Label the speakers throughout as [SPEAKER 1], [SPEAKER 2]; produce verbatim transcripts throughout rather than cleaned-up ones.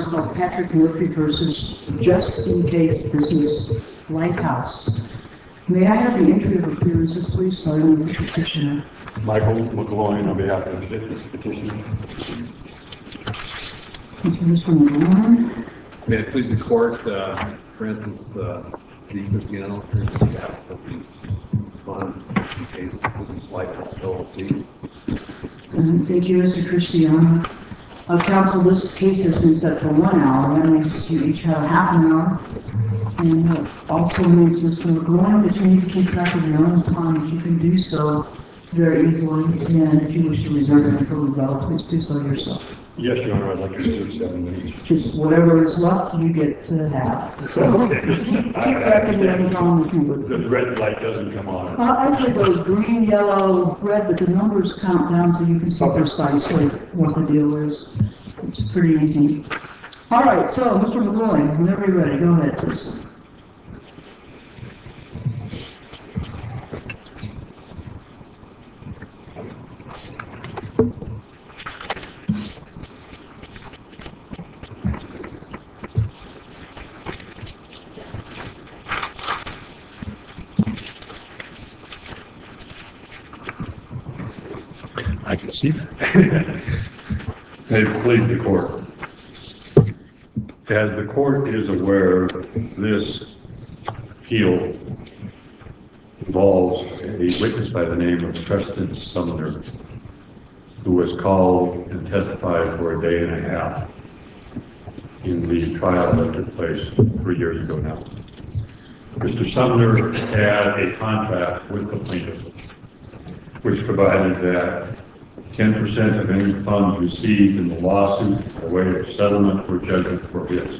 [SPEAKER 1] called Patrick Murphy versus Just In Case Business Lighthouse. May I have the entry of appearances, please, starting with the petitioner?
[SPEAKER 2] Michael McGloin on behalf of the petitioner.
[SPEAKER 1] Thank you, Mister McGloin.
[SPEAKER 3] May it please the court, uh, Francis uh, D. Cristiano, on behalf of the fund, in case Business Lighthouse L L C.
[SPEAKER 1] Um, Thank you, Mister Cristiano. Uh, counsel, this case has been set for one hour. That means you each have half an hour. And uh, also means, Mister McGloin, that you need to keep track of your own time, that you can do so very easily. And if you wish to reserve it for rebuttal, please do so yourself.
[SPEAKER 2] Yes, Your Honor, I'd like to reserve seven minutes.
[SPEAKER 1] Just whatever is left, you get to have. So
[SPEAKER 2] Okay.
[SPEAKER 1] keep track of your own time if you would.
[SPEAKER 2] The red light doesn't come on.
[SPEAKER 1] Uh, actually, it goes green, yellow, red, but the numbers count down so you can see precisely what the deal is. It's pretty easy. All right, so Mister McGloin, whenever you're ready, go ahead, please.
[SPEAKER 2] I can see that. May it please the court. As the court is aware, this appeal involves a witness by the name of Preston Sumner, who was called and testified for a day and a half in the trial that took place three years ago now. Mister Sumner had a contract with the plaintiff, which provided that ten percent of any funds received in the lawsuit by way of settlement or judgment were his.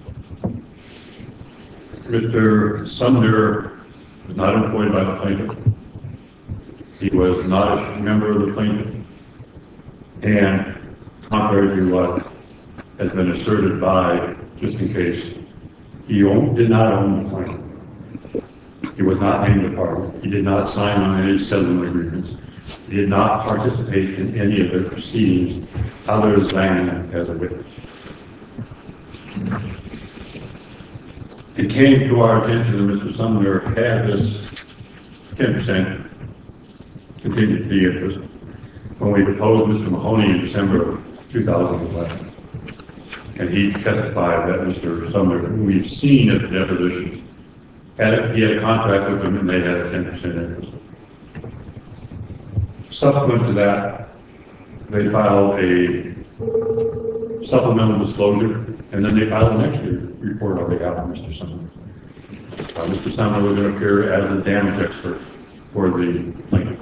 [SPEAKER 2] Mister Sumner was not employed by the plaintiff. He was not a member of the plaintiff. And contrary to what has been asserted by Just In Case, he owned, did not own the plaintiff. He was not named a party. He did not sign on any settlement agreements. He did not participate in any of the proceedings other than as a witness. It came to our attention that Mister Sumner had this ten percent contingent fee interest when we deposed Mister Mahoney in December of two thousand eleven. And he testified that Mister Sumner, who we've seen at the depositions, had a, he had a contract with them and they had a ten percent interest. Subsequent to that, they filed a supplemental disclosure, and then they filed an extra report on behalf of Mister Sumner. Uh, Mister Sumner was going to appear as a damage expert for the plaintiff.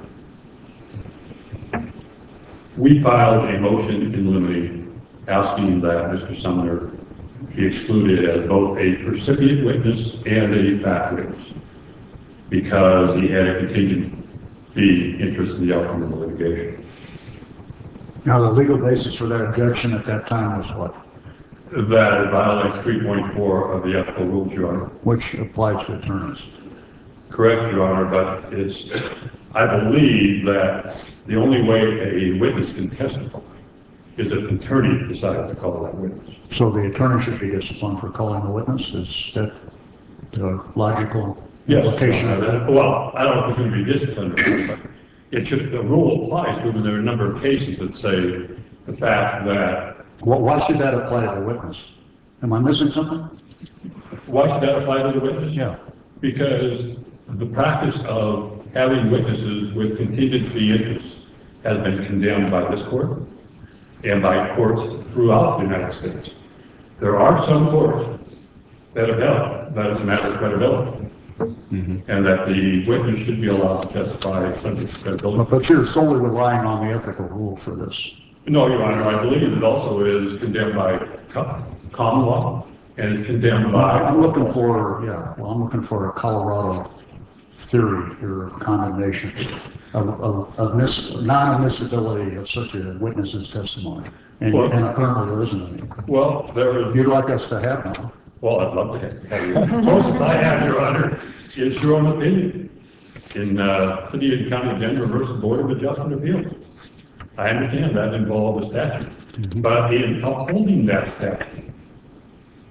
[SPEAKER 2] We filed a motion in limine asking that Mister Sumner be excluded as both a percipient witness and a fact witness because he had a contingent fee interest in the outcome of the litigation.
[SPEAKER 4] Now, the legal basis for that objection at that time was what?
[SPEAKER 2] That it violates three point four of the ethical rules, Your Honor.
[SPEAKER 4] Which applies to attorneys.
[SPEAKER 2] Correct, Your Honor, but it's, I believe that the only way a witness can testify is if the attorney decides to call that witness.
[SPEAKER 4] So the attorney should be disciplined for calling a witness? Is that the logical
[SPEAKER 2] Yes,
[SPEAKER 4] implication of that?
[SPEAKER 2] well, I don't know if it's going to be disciplined, but it should, the rule applies to them. There are a number of cases that say the fact that.
[SPEAKER 4] Well, why should that apply to the witness? Am I missing something?
[SPEAKER 2] Why should that apply to the witness?
[SPEAKER 4] Yeah.
[SPEAKER 2] Because the practice of having witnesses with contingent fee interests has been condemned by this court and by courts throughout the United States. There are some courts that have held that it's a matter of credibility. Mm-hmm. And that the witness should be allowed to testify subject to credibility.
[SPEAKER 4] But you're solely relying on the ethical rule for this.
[SPEAKER 2] No, Your Honor, I believe it also is condemned by common law, and it's condemned by...
[SPEAKER 4] I'm looking for, yeah, well, I'm looking for a Colorado theory here of condemnation, of, of, of mis, non-admissibility of such a witness's testimony. And,
[SPEAKER 2] well,
[SPEAKER 4] and apparently there isn't any.
[SPEAKER 2] Well, there is...
[SPEAKER 4] You'd like us to have one.
[SPEAKER 2] Well, I'd love to have you. Most of I have, Your Honor, is your own opinion in uh, City and County of Denver versus Board of Adjustment Appeals. I understand that involved a statute, mm-hmm. but in upholding that statute,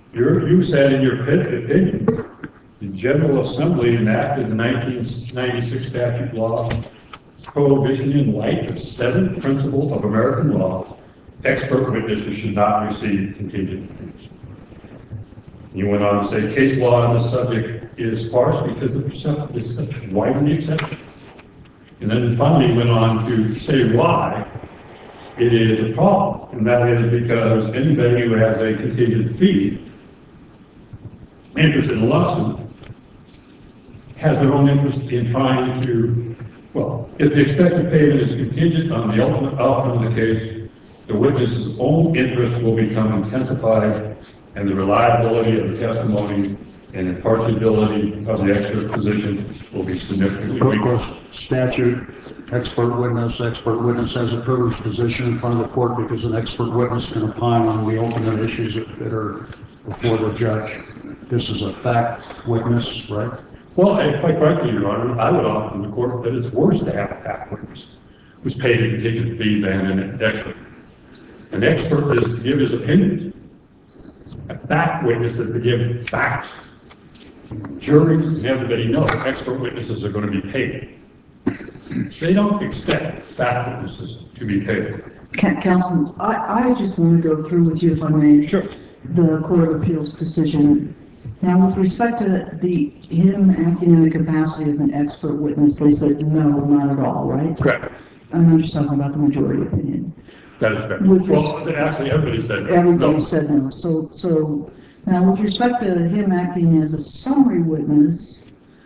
[SPEAKER 2] You're, you said in your pit opinion, the General Assembly enacted the nineteen ninety-six statute law prohibition in light of seventh principle of American law, expert witnesses should not receive contingent fees. You went on to say case law on this subject is sparse because the percent is such widely accepted. And then finally went on to say why it is a problem, and that is because anybody who has a contingent fee interest in a lawsuit has their own interest in trying to, well, if the expected payment is contingent on the ultimate outcome of the case, the witness's own interest will become intensified and the reliability of the testimony and impartiality of the expert position will be significantly
[SPEAKER 4] Of
[SPEAKER 2] weakened.
[SPEAKER 4] course, statute, expert witness, expert witness has a privileged position in front of the court because an expert witness can opine on the ultimate issues that that are before the judge. This is a fact witness, right?
[SPEAKER 2] Well, and quite frankly, Your Honor, I would offer in the court that it's worse to have a fact witness who's paid a contingent fee than an expert. An expert is to give his opinion. A fact witness is to give facts. Juries and everybody know expert witnesses are going to be paid. They don't expect fact witnesses to be paid.
[SPEAKER 1] Ca- Counsel, I, I just want to go through with you, if I may.
[SPEAKER 2] Sure.
[SPEAKER 1] The Court of Appeals decision. Now, with respect to the, him acting in the capacity of an expert witness, they said no, not at all, right?
[SPEAKER 2] Correct.
[SPEAKER 1] I'm just talking about the majority opinion.
[SPEAKER 2] That is correct.
[SPEAKER 1] With
[SPEAKER 2] Well, actually, everybody said no.
[SPEAKER 1] Everybody said no. So, so now with respect to him acting as a summary witness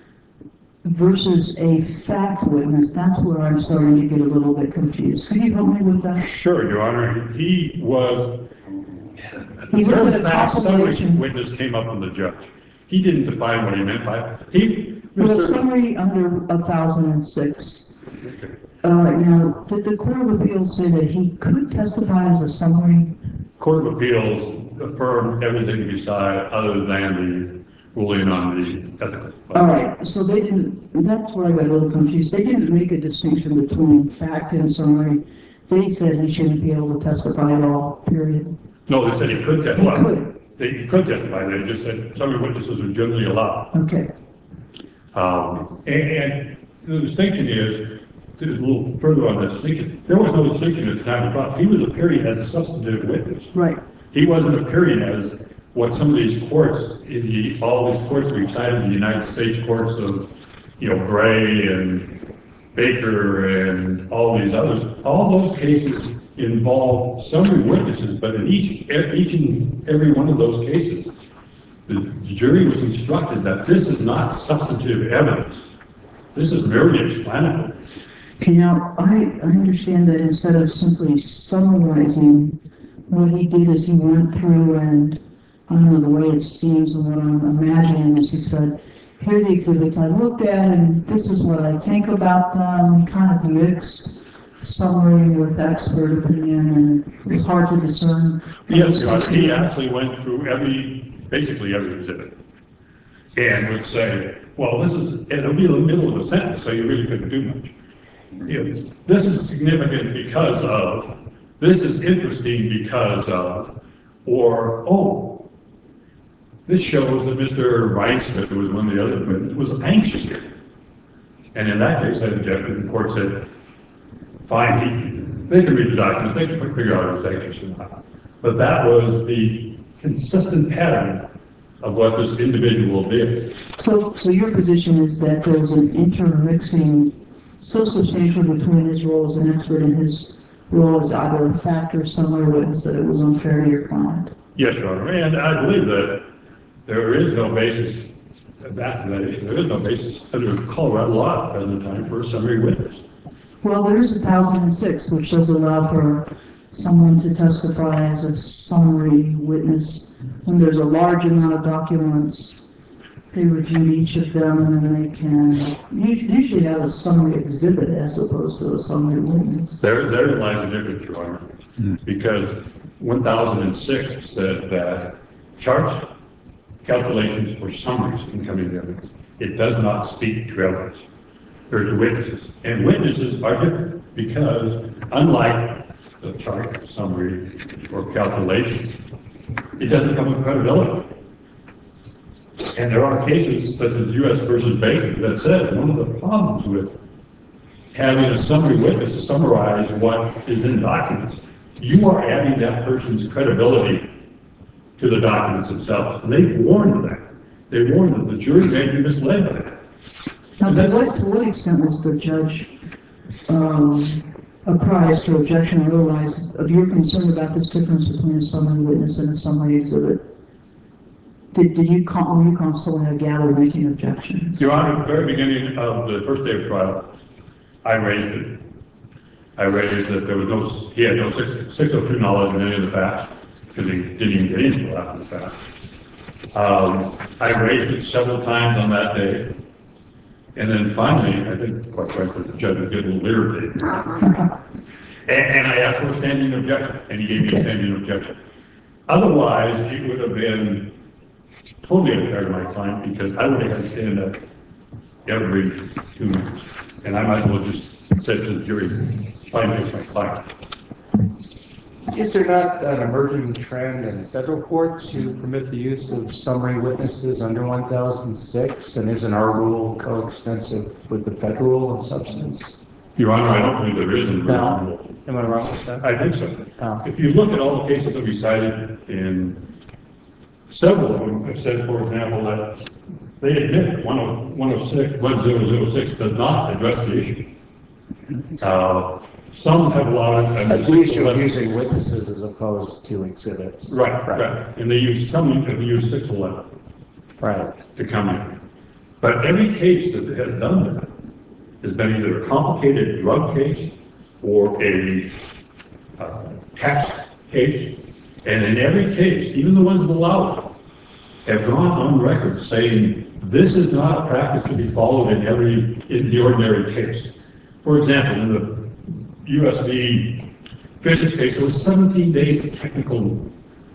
[SPEAKER 1] versus a fact witness, that's where I'm starting to get a little bit confused. Can you help me with that?
[SPEAKER 2] Sure, Your Honor. He was.
[SPEAKER 1] He
[SPEAKER 2] The
[SPEAKER 1] looked
[SPEAKER 2] term
[SPEAKER 1] at a
[SPEAKER 2] fact summary
[SPEAKER 1] compilation.
[SPEAKER 2] witness came up from the judge. He didn't define what he meant by he.
[SPEAKER 1] Well,
[SPEAKER 2] Mister
[SPEAKER 1] summary under a thousand and six.
[SPEAKER 2] Okay.
[SPEAKER 1] Uh, now, did the Court of Appeals say that he could testify as a summary?
[SPEAKER 2] Court of Appeals affirmed everything beside other than the ruling on the ethical.
[SPEAKER 1] All right, so they didn't, that's where I got a little confused. They didn't make a distinction between fact and summary. They said he shouldn't be able to testify at all, period.
[SPEAKER 2] No, they said he could
[SPEAKER 1] He
[SPEAKER 2] testify.
[SPEAKER 1] could.
[SPEAKER 2] They, he could testify. They just said summary witnesses are generally allowed.
[SPEAKER 1] Okay.
[SPEAKER 2] Um, and, and the distinction is, to a little further on the distinction, there was no distinction at the time of trial. He was appearing as a substantive witness.
[SPEAKER 1] Right.
[SPEAKER 2] He wasn't appearing as what some of these courts, in the, all these courts we've cited, the United States courts of, you know, Gray and Baker and all these others, all those cases involve summary witnesses, but in each, each and every one of those cases, the jury was instructed that this is not substantive evidence. This is merely explanatory.
[SPEAKER 1] Okay, now, I, I understand that instead of simply summarizing, what he did is he went through and, I don't know, the way it seems and what I'm imagining is he said, here are the exhibits I looked at and this is what I think about them, kind of mixed summary with expert opinion, and it was hard to discern.
[SPEAKER 2] Yes, Your Honor, he actually went through every, basically every exhibit, and would say, well, this is, and it'll be in the middle of a sentence, so you really couldn't do much. You know, this is significant because of, this is interesting because of, or, oh, this shows that Mister Reinsmith, who was one of the other witnesses, was anxious here. And in that case, the court said, fine, he, they can read the document, they can figure out if it's anxious or not. But that was the consistent pattern of what this individual did.
[SPEAKER 1] So, so your position is that there was an intermixing so substantial between his role as an expert and his role as either a fact or summary witness that it was unfair to your client?
[SPEAKER 2] Yes, Your Honor, and I believe that there is no basis, back to that issue, there is no basis under Colorado law at the present time for a summary witness.
[SPEAKER 1] Well, there is a thousand and six, which does allow for someone to testify as a summary witness. When there's a large amount of documents, they review each of them and then they can usually have a summary exhibit as opposed to a summary witness.
[SPEAKER 2] There, there lies the difference, Your Honor, because one thousand six said that charts, calculations, or summaries can come into evidence. It does not speak to evidence, or to witnesses. And witnesses are different because unlike the chart, summary, or calculation, it doesn't come with credibility. And there are cases such as U S versus Baker that said one of the problems with having a summary witness to summarize what is in documents, you are adding that person's credibility to the documents themselves. And they warned that. They warned that the jury may be misled by that.
[SPEAKER 1] Now, to what, to what extent was the judge um, apprised or objection or otherwise of your concern about this difference between a summary witness and a summary exhibit? Did, did you, con- were you constantly a gather making objections?
[SPEAKER 2] Your Honor, at the very beginning of the first day of trial, I raised it. I raised that there was no, he had no six oh two knowledge of any of the facts, because he didn't even get into a lot of the facts. Um, I raised it several times on that day. And then finally, I think, quite frankly, the judge was getting a little irritated. and, and I asked for a standing objection, and he gave me a standing objection. Otherwise, it would have been totally unfair to my client, because I would have had to stand up every two minutes. And I might as well just say to the jury, find against my client.
[SPEAKER 5] Is there not an emerging trend in federal courts to permit the use of summary witnesses under one thousand six? And isn't our rule coextensive with the federal rule in substance?
[SPEAKER 2] Your Honor, I don't believe there is an emergency
[SPEAKER 5] No.
[SPEAKER 2] rule.
[SPEAKER 5] Am I wrong with that?
[SPEAKER 2] I think so.
[SPEAKER 5] Oh.
[SPEAKER 2] If you look at all the cases that we cited, in several of them have said, for example, that they admit that one oh six, one thousand six does not address the issue. Uh, some have allowed it.
[SPEAKER 5] At least you're using witnesses as opposed to exhibits.
[SPEAKER 2] Right, right. And they use, some have used six eleven
[SPEAKER 5] Right.
[SPEAKER 2] to come in. But every case that has done that has been either a complicated drug case or a uh, tax case. And in every case, even the ones that allow it, have gone on record saying this is not a practice to be followed in every, in the ordinary case. For example, in the U S V Bishop case, there was seventeen days of technical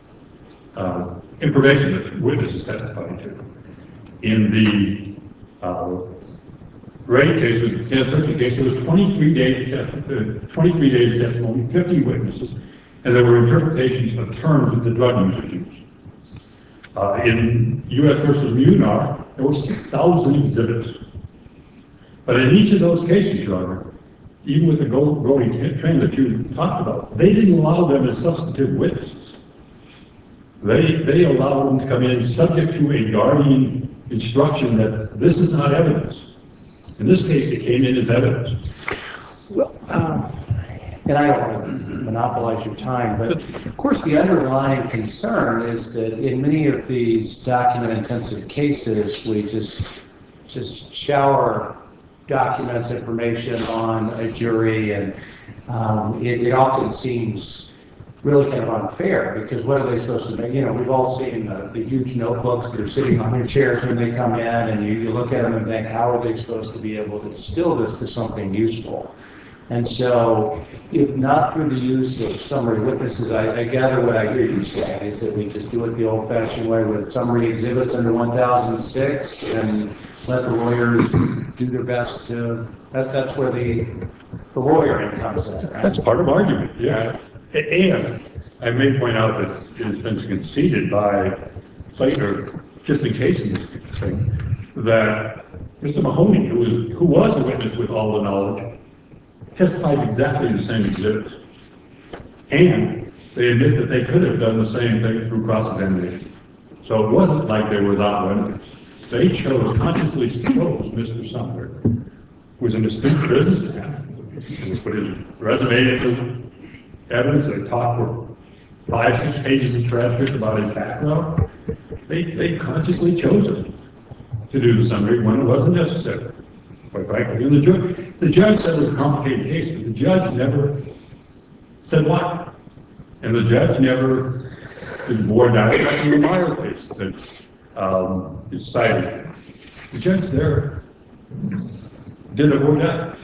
[SPEAKER 2] uh, information that witnesses testified to. In the uh, Ray case, the Kansas City case, there was twenty-three days of testi- uh, twenty-three days of testimony, fifty witnesses, and there were interpretations of terms that the drug users used. Uh, in U S versus Munar, there were six thousand exhibits. But in each of those cases, Your Honor, even with the gold growing trend that you talked about, they didn't allow them as substantive witnesses. They, they allowed them to come in subject to a guardian instruction that this is not evidence. In this case, it came in as evidence.
[SPEAKER 5] Well, um, and I don't want to monopolize your time, but of course the underlying concern is that in many of these document-intensive cases, we just just shower documents, information on a jury, and um, it, it often seems really kind of unfair, because what are they supposed to make? You know, we've all seen the, the huge notebooks that are sitting on their chairs when they come in, and you, you look at them and think, how are they supposed to be able to distill this to something useful? And so, if not through the use of summary witnesses, I, I gather what I hear you saying is that we just do it the old-fashioned way with summary exhibits under one thousand six and let the lawyers do their best to, that, that's where the, the lawyering comes in, right?
[SPEAKER 2] That's part of argument, yeah. And I may point out that it's been conceded by Slater, just in case of this thing, that Mister Mahoney, who was, who was a witness with all the knowledge, testified exactly the same exhibits. And they admit that they could have done the same thing through cross-examination. So it wasn't like they were without remedy. They chose, consciously chose Mister Sumner, who was an astute businessman, who put his resume into evidence. They talked for five, six pages of transcript about his background. They, they consciously chose him to do the summary when it wasn't necessary. Quite frankly, and the judge, the judge said it was a complicated case, but the judge never said why. And the judge never did more dissect in the Meyer case that um, is cited. The judge there did a more depth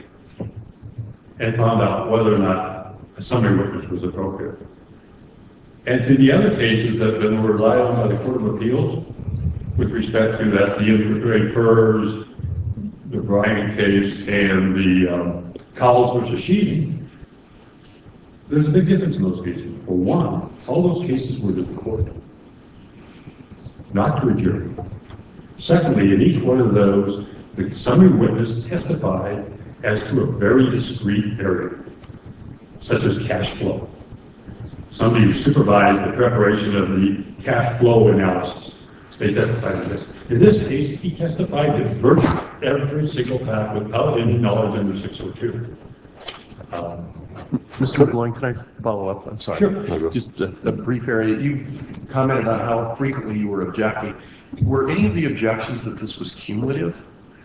[SPEAKER 2] and found out whether or not a summary witness was appropriate. And to the other cases that, that were relied on by the Court of Appeals, with respect to that's the Ray Furs, the Bryan case, and the um, Cowles versus Sheehan, there's a big difference in those cases. For one, all those cases were to the court, not to a jury. Secondly, in each one of those, the summary witness testified as to a very discrete area, such as cash flow. Somebody who supervised the preparation of the cash flow analysis. They testified to this. In this case, he testified to virtually every single fact without any knowledge under six oh two. Um,
[SPEAKER 6] Mister McGloin, can I follow up? I'm sorry.
[SPEAKER 2] Sure.
[SPEAKER 6] Just a, a brief area. You commented on how frequently you were objecting. Were any of the objections that this was cumulative?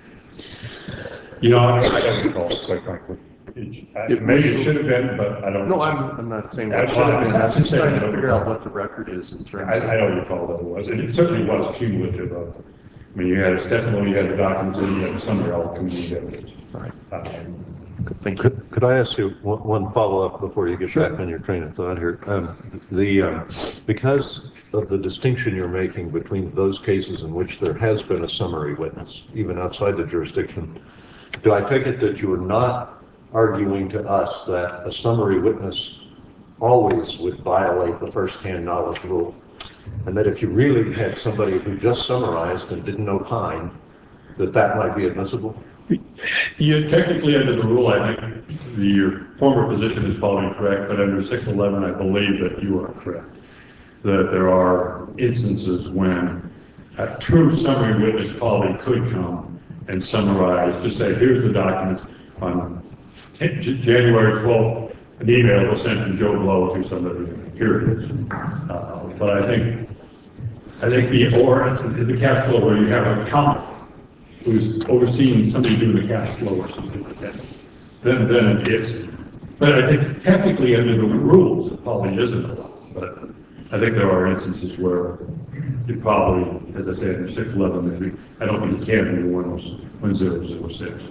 [SPEAKER 2] You know, I don't, I don't recall, quite frankly. It, I- maybe it should have been, but I don't.
[SPEAKER 6] No, I'm, I'm not saying
[SPEAKER 2] I-
[SPEAKER 6] what should have been. I'm just
[SPEAKER 2] I-
[SPEAKER 6] trying to
[SPEAKER 2] I-
[SPEAKER 6] figure out what the record is in terms
[SPEAKER 2] I,
[SPEAKER 6] of.
[SPEAKER 2] I don't recall that it was, and it certainly was cumulative of, I mean, you had his testimony, you had the documents, and you had the summary all community evidence.
[SPEAKER 6] Right.
[SPEAKER 2] Um,
[SPEAKER 6] Thank you.
[SPEAKER 7] Could, could I ask you one, one follow-up before you get
[SPEAKER 2] Sure.
[SPEAKER 7] back on your train of thought here? Um, the, um, because of the distinction you're making between those cases in which there has been a summary witness, even outside the jurisdiction, do I take it that you are not arguing to us that a summary witness always would violate the first-hand knowledge rule? And that if you really had somebody who just summarized and didn't opine, that that might be admissible?
[SPEAKER 2] You technically, under the rule, I think the, your former position is probably correct, but under six eleven, I believe that you are correct. That there are instances when a true summary witness colleague could come and summarize, to say, here's the document on January twelfth, an email was sent from Joe Blow to somebody, here it is. Uh, but I think, I think the, or the cash flow where you have an accountant who's overseeing somebody doing the cash flow or something like that, then, then it is. But I think technically under the rules, it probably isn't, but I think there are instances where it probably, as I said, in six eleven, maybe, I don't think it can be one one zero zero six.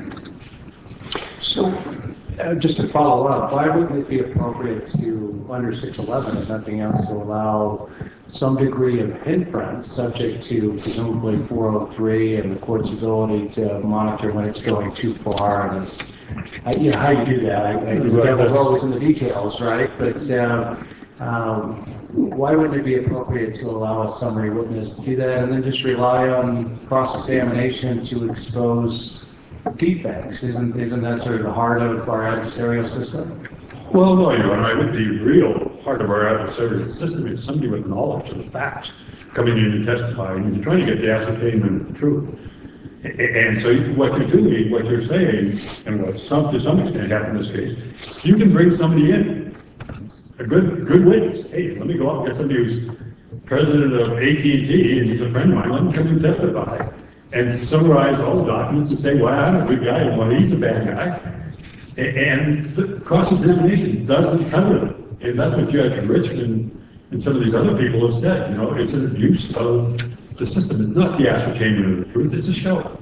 [SPEAKER 5] So, uh, just to follow up, why wouldn't it be appropriate to, under six eleven, if nothing else, to allow some degree of inference subject to presumably four oh three and the court's ability to monitor when it's going too far? And it's, I, you know, how you do that, I, I, the devil's always in the details, right? But uh, um, why wouldn't it be appropriate to allow a summary witness to do that and then just rely on cross-examination to expose defects? Isn't, isn't that sort of the heart of our adversarial system?
[SPEAKER 2] Well, no, Your Honor, I think the real part of our adversarial system is somebody with knowledge of the facts coming in and testifying, and you're trying to get the ascertainment of the truth. And so what you're doing, what you're saying, and what some, to some extent happened in this case, you can bring somebody in, a good good witness. Hey, let me go out and get somebody who's president of A T and T, and he's a friend of mine, let him come and testify, and summarize all the documents and say, well, I'm a good guy, and well, he's a bad guy. And the cross-examination doesn't cover it. And that's what Judge Richmond and some of these other people have said. You know, it's an abuse of the system. It's not the ascertainment of the truth, it's a show.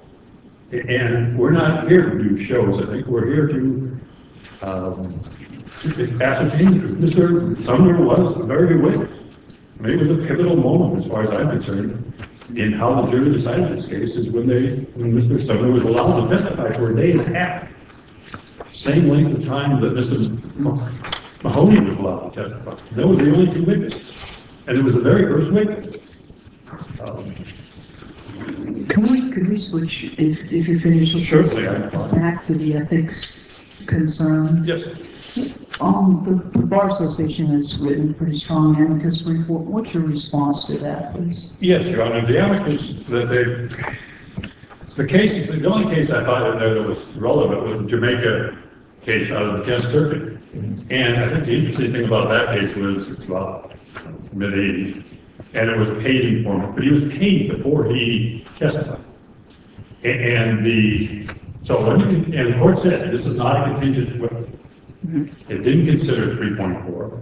[SPEAKER 2] And we're not here to do shows, I think. We're here to um, ascertain the truth. Mister Sumner was a very good witness. I mean, it was a pivotal moment, as far as I'm concerned, in how the jury decided this case, is when they, when Mister Sumner was allowed to testify for a day and a half. Same length of time that Mister Mahoney was allowed to testify. They were the only two witnesses. And it was the very first witness. Um,
[SPEAKER 1] Can we, could we switch, if, if you finish with this,
[SPEAKER 2] Certainly, I'm-
[SPEAKER 1] back to the ethics concern?
[SPEAKER 2] Yes.
[SPEAKER 1] Um, the, the Bar Association has written pretty strong amicus brief. What- What's your response to that, please?
[SPEAKER 2] Yes, Your Honor. The amicus that they, the case, the only case I thought that was relevant was the Jamaica case out of the tenth Circuit. And I think the interesting thing about that case was it's about mid eighties, and it was a paid informant, but he was paid before he testified. And the, so when, and the court said this is not a contingent witness. It didn't consider three point four.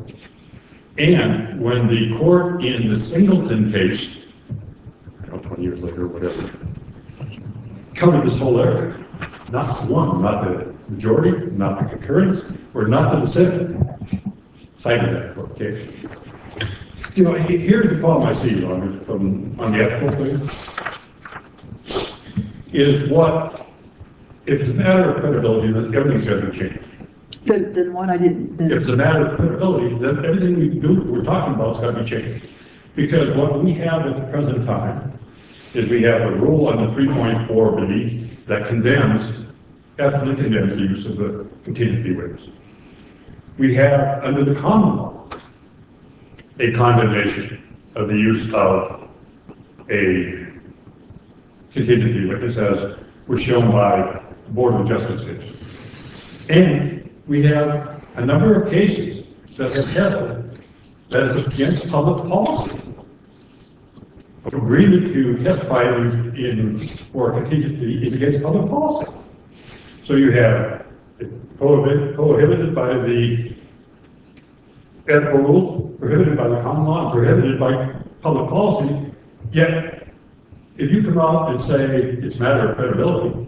[SPEAKER 2] And when the court in the Singleton case, I don't know, twenty years later or whatever, covered this whole area, not one, not the majority, not the concurrence, or not the dissent, cited that court case. You know, he- here's the problem I see, Your Honor, from, on the ethical thing, is what, if it's a matter of credibility, then everything's got to be changed.
[SPEAKER 1] Then, then what I didn't, then.
[SPEAKER 2] If it's a matter of credibility, then everything we do, we're talking about, has got to be changed. Because what we have at the present time is we have a rule under three point four B that condemns, ethically condemns the use of the contingency witness. We have, under the common law, a condemnation of the use of a contingency witness, as was shown by the Board of Adjustment case. And we have a number of cases that have held that it's against public policy. Agreement to testify in for a contingency is against public policy. So you have it prohibited, prohibited by the ethical rules, prohibited by the common law, prohibited by public policy. Yet, if you come out and say it's a matter of credibility,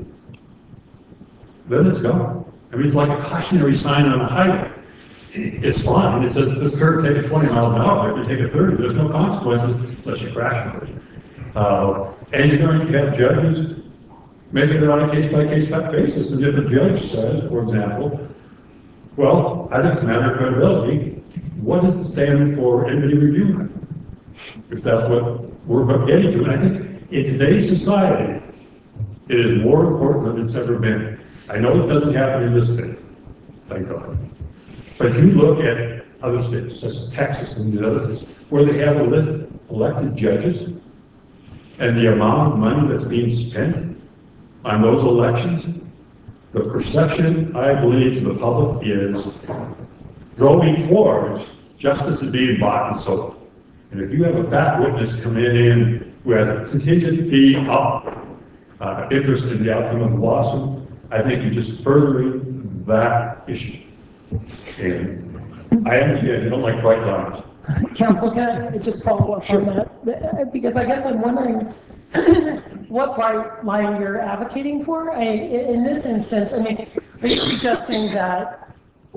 [SPEAKER 2] then it's gone. I mean, it's like a cautionary sign on a highway. It's fine. It says this curve take it twenty miles an hour. If you take it thirty, there's no consequences unless you crash into it. Uh, and you're going to have judges making it on a case-by-case basis. And if a judge says, for example, well, I think it's a matter of credibility, what is the standard for anybody reviewing it? If that's what we're getting to. And I think in today's society, it is more important than it's ever been. I know it doesn't happen in this state, thank God. But if you look at other states, such as Texas and the others, where they have elected judges, and the amount of money that's being spent on those elections, the perception, I believe, to the public is going towards justice is being bought and sold. And if you have a fat witness come in who has a contingent fee up, uh, interest in the outcome of the lawsuit, I think you're just furthering that issue. And I understand you don't like bright lines.
[SPEAKER 8] Counsel, can I just follow up
[SPEAKER 2] Sure.
[SPEAKER 8] on that? Because I guess I'm wondering what bright line you're advocating for. I, in this instance, I mean, are you suggesting that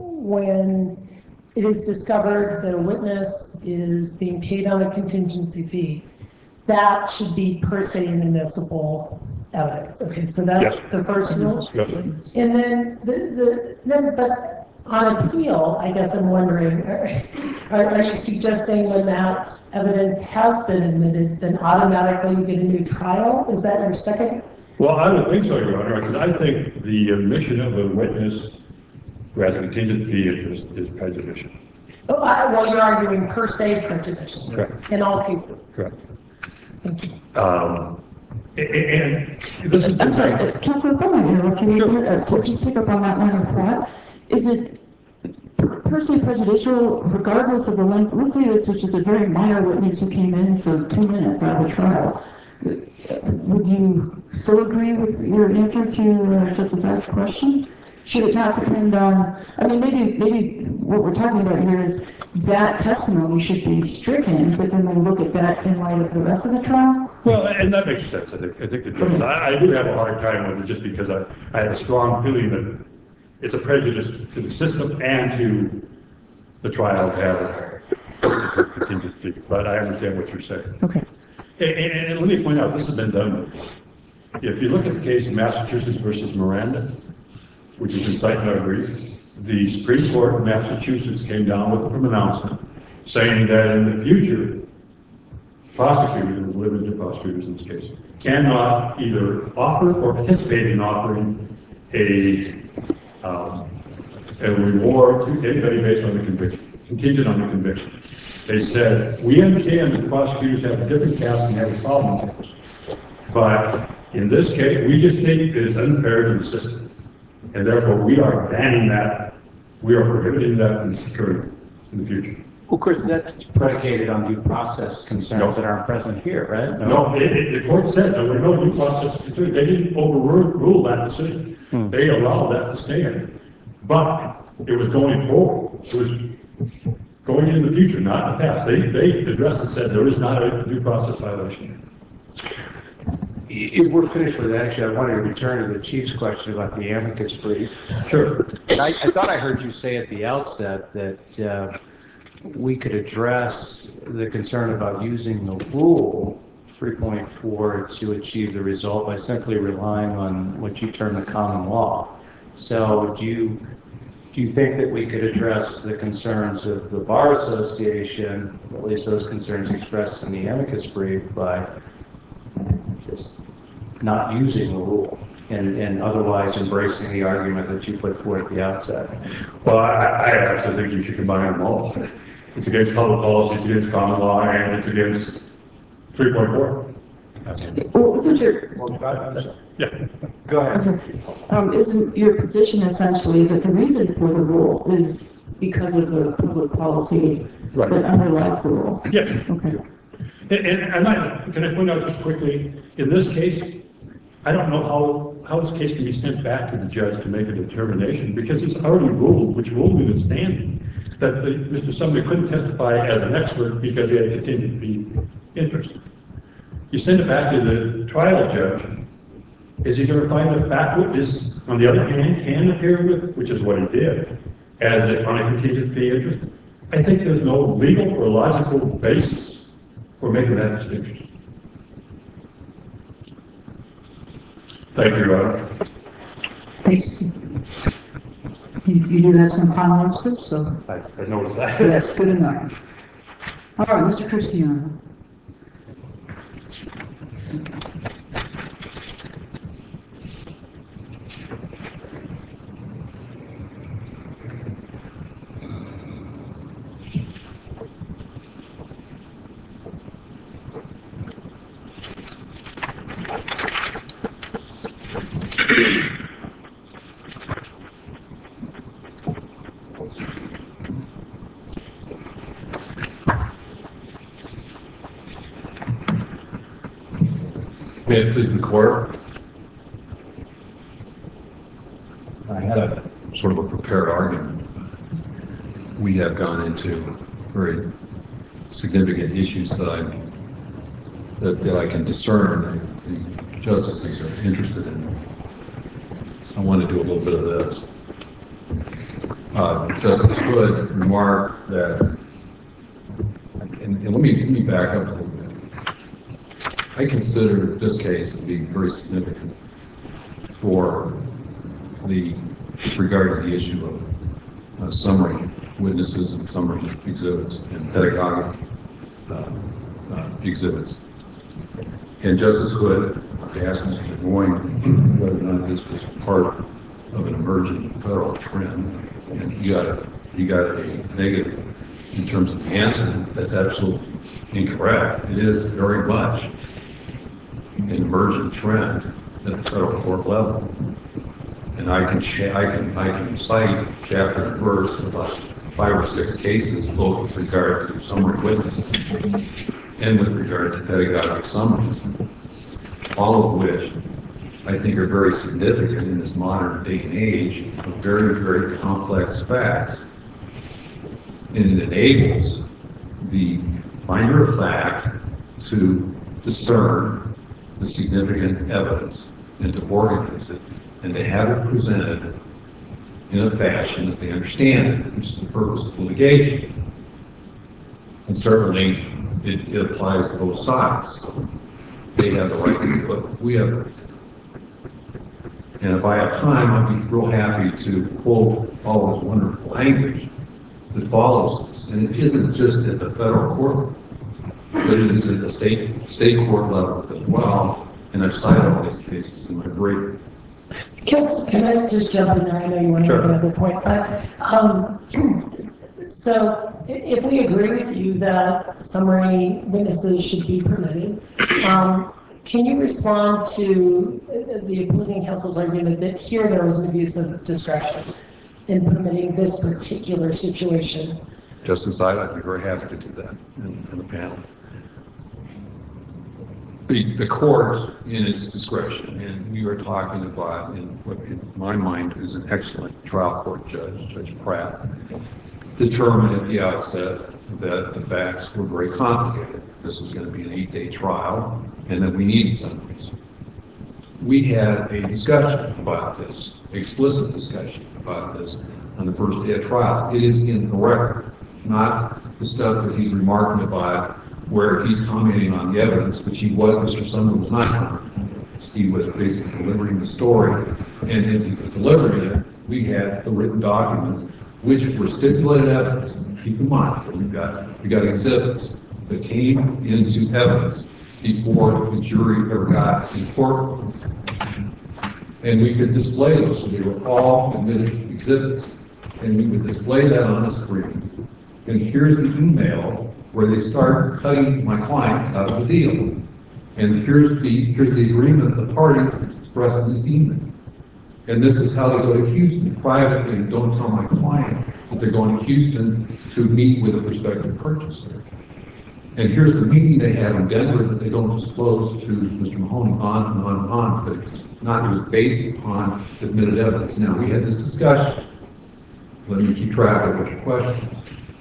[SPEAKER 8] when it is discovered that a witness is being paid on a contingency fee, that should be per se inadmissible evidence? Okay, so that's
[SPEAKER 2] Yes.
[SPEAKER 8] the first rule.
[SPEAKER 2] Yep.
[SPEAKER 8] And then the, the then but on appeal, I guess I'm wondering, are, are you suggesting when that evidence has been admitted, then automatically you get a new trial? Is that your second?
[SPEAKER 2] Well, I don't think so, Your Honor, because I think the admission of a witness who has a contingent fee interest is prejudicial.
[SPEAKER 8] Oh, I, well, you're arguing per se prejudicial.
[SPEAKER 2] Correct.
[SPEAKER 8] In all cases.
[SPEAKER 2] Correct.
[SPEAKER 8] Thank you.
[SPEAKER 2] Um, and, and this is
[SPEAKER 1] I'm sorry, uh, Councilor, if I might interrupt you,
[SPEAKER 2] Sure.
[SPEAKER 1] uh, to just pick up on that line of thought, is it per se prejudicial regardless of the length? Let's say this was just a very minor witness who came in for two minutes out of the trial. Uh, Would you still agree with your answer to uh, Justice Akt's question? Should it not depend on, I mean, maybe, maybe what we're talking about here is that testimony should be stricken, but then we look at that in light of the rest of the trial?
[SPEAKER 2] Well, and that makes sense, I think. I think it does. I, I do have a hard time with it just because I, I have a strong feeling that it's a prejudice to the system and to the trial to have a contingent fee. But I understand what you're saying.
[SPEAKER 1] Okay.
[SPEAKER 2] And, and, and let me point out, this has been done before. If you look at the case of Massachusetts versus Miranda, which has been cited in our brief, the Supreme Court of Massachusetts came down with a pronouncement saying that in the future, prosecutors, and limited prosecutors in this case, cannot either offer or participate in offering a, um, a reward to anybody based on the conviction, contingent on the conviction. They said, we understand that prosecutors have a different cast and have a problem with this, but in this case, we just think that it's unfair to the system. And therefore, we are banning that, we are prohibiting that from occurring in the future.
[SPEAKER 5] Well, of course, that's predicated on due process concerns
[SPEAKER 2] No.
[SPEAKER 5] that aren't present here, right?
[SPEAKER 2] No, it, it, the court said there were no due process, they didn't overrule that decision.
[SPEAKER 5] Hmm.
[SPEAKER 2] They allowed that to stand. But it was going forward, it was going into the future, not the past. They, they addressed and said there is not a due process violation.
[SPEAKER 5] If we're finished with that, actually, I wanted to return to the Chief's question about the amicus brief.
[SPEAKER 2] Sure.
[SPEAKER 5] I, I thought I heard you say at the outset that uh, we could address the concern about using the rule three point four to achieve the result by simply relying on what you term the common law. So do you, do you think that we could address the concerns of the Bar Association, at least those concerns expressed in the amicus brief, by just not using the rule and, and otherwise embracing the argument that you put forth at the outset?
[SPEAKER 2] Well, I, I actually think you should combine them all. It's against public policy, it's against common law, and it's against three point four.
[SPEAKER 1] Well, isn't your,
[SPEAKER 2] Yeah.
[SPEAKER 5] Go ahead.
[SPEAKER 1] um, isn't your position essentially that the reason for the rule is because of the public policy
[SPEAKER 2] Right.
[SPEAKER 1] that underlies the rule?
[SPEAKER 2] Yeah.
[SPEAKER 1] Okay.
[SPEAKER 2] And, and I, can I point out just quickly, in this case, I don't know how, how this case can be sent back to the judge to make a determination, because it's already ruled, which ruled me to stand, that the, Mister Sumner couldn't testify as an expert because he had a contingency interest. You send it back to the trial judge, is he going to find a fact witness, on the other hand, can appear with, which is what he did, as a, on a contingent fee interest? I think there's no legal or logical basis for making that distinction. Thank you, Your Honor.
[SPEAKER 1] Thanks. You, you do have some final answers, so
[SPEAKER 7] I, I noticed that.
[SPEAKER 1] that's good enough. All right, Mister Cristiano.
[SPEAKER 3] May it please the court. I had a sort of a prepared argument. We have gone into very significant issues that I that, that I can discern the justices are interested in. I want to do a little bit of this. Uh, Justice Hood remarked that, and, and let me let me back up a little bit. I consider this case to be very significant for the regard to the issue of uh, summary witnesses and summary exhibits and pedagogic uh, uh, exhibits. And Justice Hood asked Mister Boyne whether or not this was part of an emerging federal trend, and he got a, he got a negative in terms of the answer. That's absolutely incorrect. It is very much an emergent trend at the federal court level. And I can, I can, I can cite chapter and verse about five or six cases, both with regard to summary witnesses and with regard to pedagogic summaries, all of which I think are very significant in this modern day and age of very, very complex facts. And it enables the finder of fact to discern the significant evidence and to organize it and to have it presented in a fashion that they understand it, which is the purpose of litigation. And certainly it, it applies to both sides. They have the right to do it. We have the right to do it. And if I have time, I'd be real happy to quote all this wonderful language that follows this. And it isn't just at the federal court, but it is at the state state court level as well. And I've cited all these cases in my brief.
[SPEAKER 8] Counsel, can I just jump in there? I know you want to make another point. But, um, so i- if we agree with you that summary witnesses should be permitted, um, can you respond to the opposing counsel's argument that here there was an abuse of discretion in permitting this particular situation?
[SPEAKER 3] Justice Ida, I'd be very happy to do that in, in the panel. The, the court, in its discretion, and we are talking about, in what in my mind is an excellent trial court judge, Judge Pratt, determined at the outset that the facts were very complicated. This was going to be an eight-day trial, and that we needed summaries. We had a discussion about this, explicit discussion about this on the first day of trial. It is in the record, not the stuff that he's remarking about where he's commenting on the evidence, which he was, Mister Sumner was not commenting. He was basically delivering the story, and as he was delivering it, we had the written documents, which were stipulated evidence. Keep in mind, we've got, we got exhibits that came into evidence before the jury ever got in court. And we could display those, so they were all admitted exhibits. And we would display that on the screen. And here's the email where they start cutting my client out of the deal. And here's the, here's the agreement the parties expressed in this email. And this is how they go to Houston privately, and don't tell my client that they're going to Houston to meet with a prospective purchaser. And here's the meeting they had in Denver that they don't disclose to Mister Mahoney, on and on and on, but it was not, it was based upon admitted evidence. Now, we had this discussion. Let me keep track of what your questions.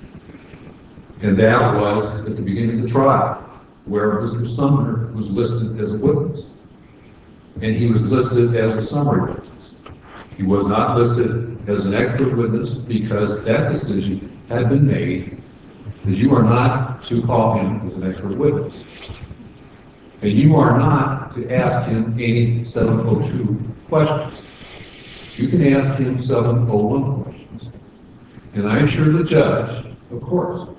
[SPEAKER 3] And that was at the beginning of the trial, where Mister Sumner was listed as a witness. And he was listed as a summary witness. He was not listed as an expert witness because that decision had been made that you are not to call him as an expert witness. And you are not to ask him any seven oh two questions. You can ask him seven oh one questions. And I assure the judge, of course,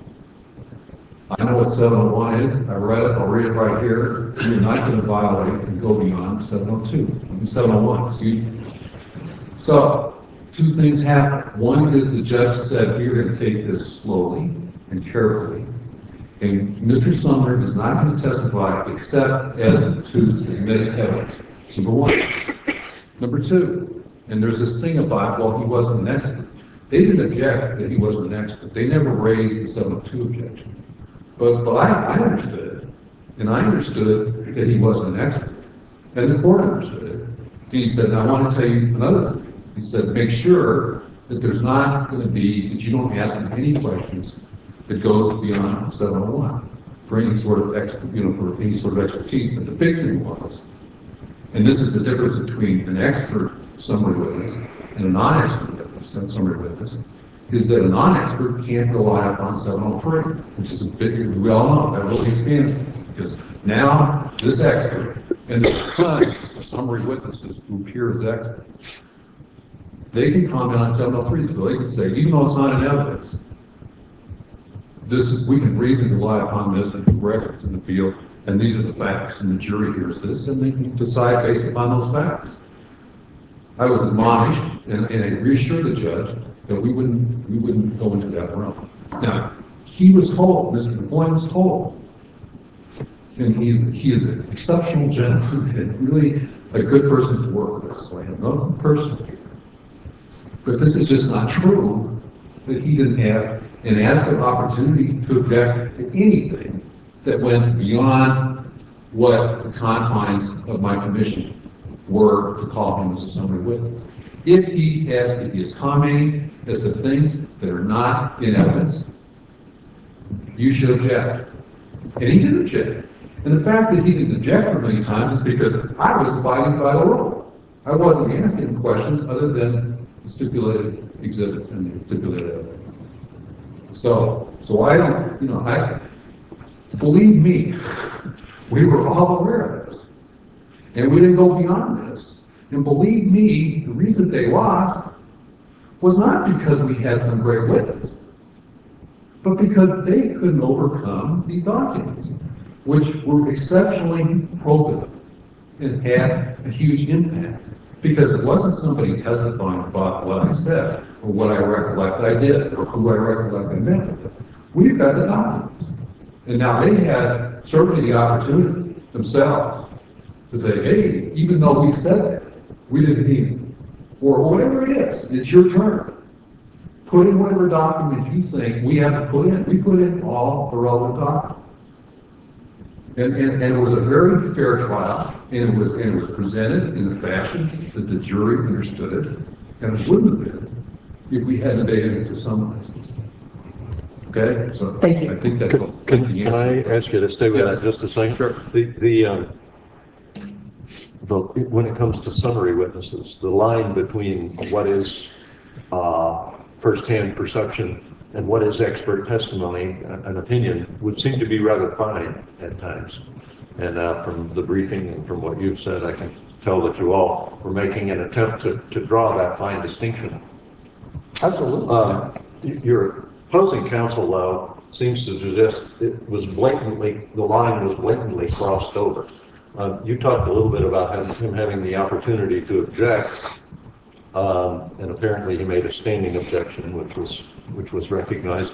[SPEAKER 3] I know what seven oh one is. I read it. I'll read it right here. You're not going to violate and go beyond seven oh two. seven oh one, excuse me. So, two things happened. One is the judge said, we're going to take this slowly and carefully. And Mister Sumner is not going to testify except as to admitted evidence. Number one. Number two, and there's this thing about, well, he wasn't an expert. They didn't object that he wasn't an expert. They never raised the seven oh two objection. But, but I, I understood it. And I understood that he wasn't an expert. And the court understood it. And he said, now I want to tell you another thing. He said, make sure that there's not going to be, that you don't ask him any questions that goes beyond seven oh one for any sort of expert, you know, for any sort of expertise. But the big thing was, and this is the difference between an expert summary witness and a non-expert witness, summary witness, is that a non-expert can't rely upon seven oh three, which is a big, we all know, that really expands it. Because now, this expert, and there's a ton of summary witnesses who appear as experts, they can comment on seven oh three, so they can say, even though it's not in evidence, this is, we can reasonably rely upon this, and we're experts in the field, and these are the facts, and the jury hears this, and they can decide based upon those facts. I was admonished, and, and I reassured the judge that we wouldn't, we wouldn't go into that realm. Now, he was told, Mister McCoy was told, and he is, he is an exceptional gentleman, and really a good person to work with, so I have nothing personal here. But this is just not true, that he didn't have an adequate opportunity to object to anything that went beyond what the confines of my commission were to call him as a summary witness. If he has, if he is commenting as to things that are not in evidence, you should object. And he didn't object. And the fact that he didn't object for many times is because I was abiding by the rule. I wasn't asking him questions other than the stipulated exhibits and the stipulated evidence. So, so I don't, you know, I, believe me, we were all aware of this. And we didn't go beyond this. And believe me, the reason they lost was not because we had some great witness, but because they couldn't overcome these documents, which were exceptionally probative and had a huge impact. Because it wasn't somebody testifying about what I said, or what I recollect I did, or who I recollect I met. We've got the documents. And now they had certainly the opportunity themselves to say, hey, even though we said that, we didn't mean it. Or whatever it is, it's your turn. Put in whatever document you think we have to put in. We put in all the relevant documents. And, and, and it was a very fair trial, and it was, and it was presented in a fashion that the jury understood it, and it wouldn't have been if we hadn't made it into some instances. Okay? So
[SPEAKER 8] Thank you.
[SPEAKER 3] I think that's all.
[SPEAKER 7] Can, can I ask you to stay with
[SPEAKER 3] Yes.
[SPEAKER 7] that just a second?
[SPEAKER 3] Sure.
[SPEAKER 7] The, the, um, the, when it comes to summary witnesses, the line between what is uh, firsthand perception and what is expert testimony, an opinion, would seem to be rather fine at times. And uh, from the briefing and from what you've said, I can tell that you all were making an attempt to, to draw that fine distinction.
[SPEAKER 3] Absolutely.
[SPEAKER 7] Um, your opposing counsel, though, seems to suggest it was blatantly, the line was blatantly crossed over. Uh, you talked a little bit about him, him having the opportunity to object, um, and apparently he made a standing objection, which was which was recognized.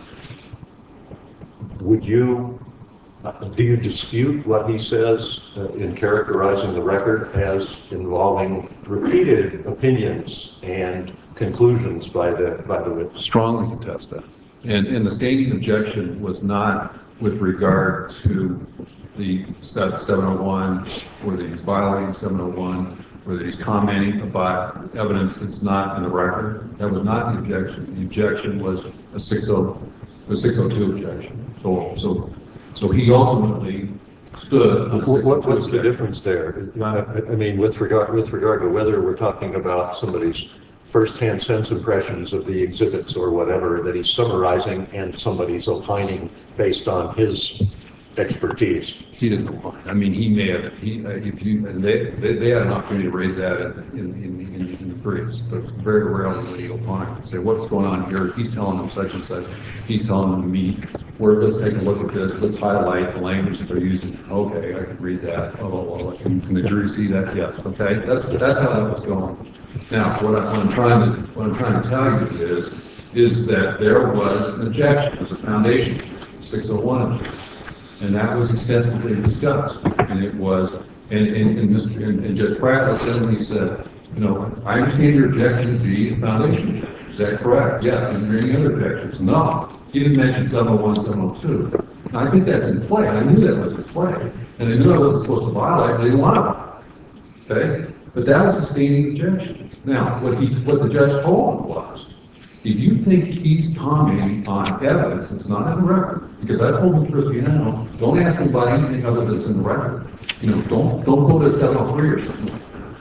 [SPEAKER 7] Would you, uh, do you dispute what he says uh, in characterizing the record as involving repeated opinions and conclusions by the by the witness?
[SPEAKER 3] Strongly contest that. And, and the standing objection was not with regard to the seven oh one, or that he's violating seven oh one, or that he's commenting about evidence that's not in the record. That was not the objection. The objection was a six oh, the six oh two objection. So, so, so he ultimately stood on a
[SPEAKER 7] What, what, what's the
[SPEAKER 3] objection.
[SPEAKER 7] difference there? I, I mean, with regard with regard to whether we're talking about somebody's first-hand sense impressions of the exhibits or whatever that he's summarizing, and somebody's opining based on his expertise.
[SPEAKER 3] He didn't opine. I mean, he may have, he, uh, if you, and they, they, they had an opportunity to raise that in, in, in, in the briefs, but very rarely would he opine and say, what's going on here? He's telling them such and such. He's telling them to me, where, let's take a look at this. Let's highlight the language that they're using. Okay, I can read that. Oh, well, well, can, can the jury see that? Yes. Okay. That's, that's how that was going. Now, what, I, what I'm trying to, what I'm trying to tell you is, is that there was an objection. There was a foundation, six oh one objection. And that was extensively discussed, and it was, and, and, and Mister And, and Judge Pratt said when he said, you know, I understand your objection to be a foundation objection. Is that correct? Yes. Are there any other objections? No. He didn't mention seven oh one, seven oh two. And I think that's in play. I knew that was in play, and I knew I wasn't supposed to violate. But I didn't want to violate. Okay, but that was a standing objection. Now, what he, what the judge told him was, if you think he's commenting on evidence that's not in the record, because I told Mister Cristiano, don't ask him about anything other that's in the record. You know, don't don't go to seven oh three or something.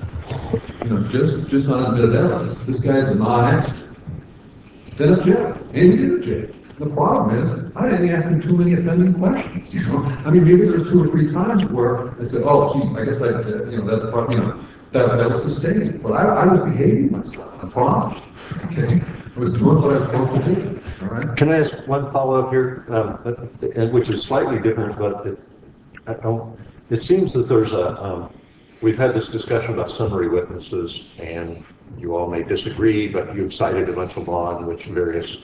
[SPEAKER 3] You know, just just on admitted evidence. This guy's a non-expert. Then object, and he did object. The problem is, I didn't ask him too many offending questions. You know, I mean, maybe there's two or three times where I said, oh, gee, I guess I, uh, you know, that's part, you know, that that was sustained. But I, I was behaving myself. I promise. Okay. I was doing what I was supposed to do, all right?
[SPEAKER 7] Can I ask one follow-up here, um, and which is slightly different, but it, I don't, it seems that there's a, um, we've had this discussion about summary witnesses, and you all may disagree, but you've cited a bunch of law in which various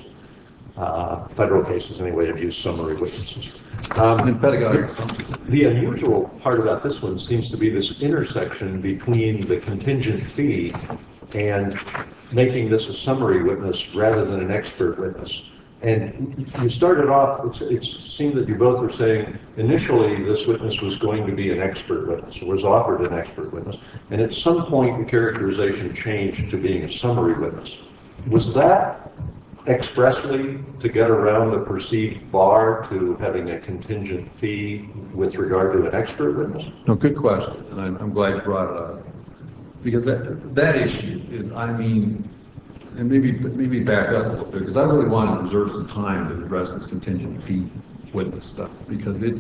[SPEAKER 7] uh, federal cases anyway have used summary witnesses. Um,
[SPEAKER 3] And pedagogic assumptions.
[SPEAKER 7] The unusual part about this one seems to be this intersection between the contingent fee and making this a summary witness rather than an expert witness. And you started off, it's, it seemed that you both were saying initially this witness was going to be an expert witness, or was offered an expert witness, and at some point the characterization changed to being a summary witness. Was that expressly to get around the perceived bar to having a contingent fee with regard to an expert witness?
[SPEAKER 3] No, good question, and I'm, I'm glad you brought it up. Because that, that issue is, I mean, and maybe maybe back up a little bit, because I really want to reserve some time to address this contingent fee witness stuff, because it,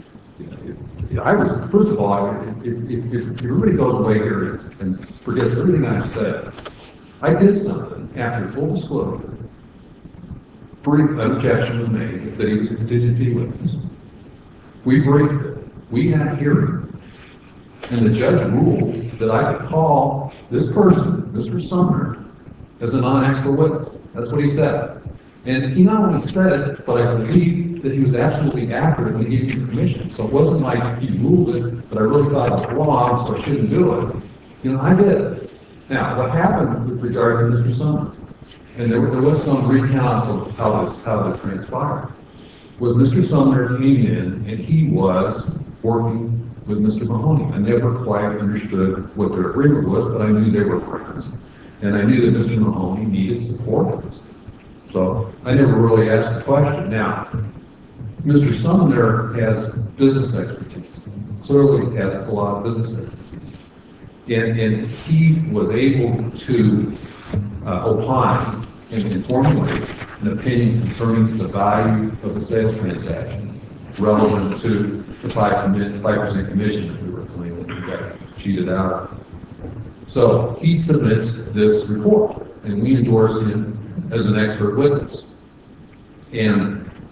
[SPEAKER 3] it I was, first of all, if, if, if everybody goes away here and forgets everything I've said, I did something after full disclosure. Brief, an objection was made that he was a contingent fee witness. We briefed it. We had a hearing. And the judge ruled that I could call this person, Mister Sumner, as a non-expert witness. That's what he said. And he not only said it, but I believe that he was absolutely accurate when he gave me permission. So it wasn't like he ruled it, but I really thought it was wrong, so I shouldn't do it. You know, I did it. Now, what happened with regard to Mister Sumner, and there, there was some recount of how this, how this transpired, was Mister Sumner came in and he was working with Mister Mahoney. I never quite understood what their agreement was, but I knew they were friends. And I knew that Mister Mahoney needed support of this. So I never really asked the question. Now, Mister Sumner has business expertise. Clearly has a lot of business expertise. And, and he was able to uh, opine and, and formulate an opinion concerning the value of the sales transaction relevant to the five percent commission that we were claiming that we got cheated out of. So he submits this report, and we endorse him as an expert witness. And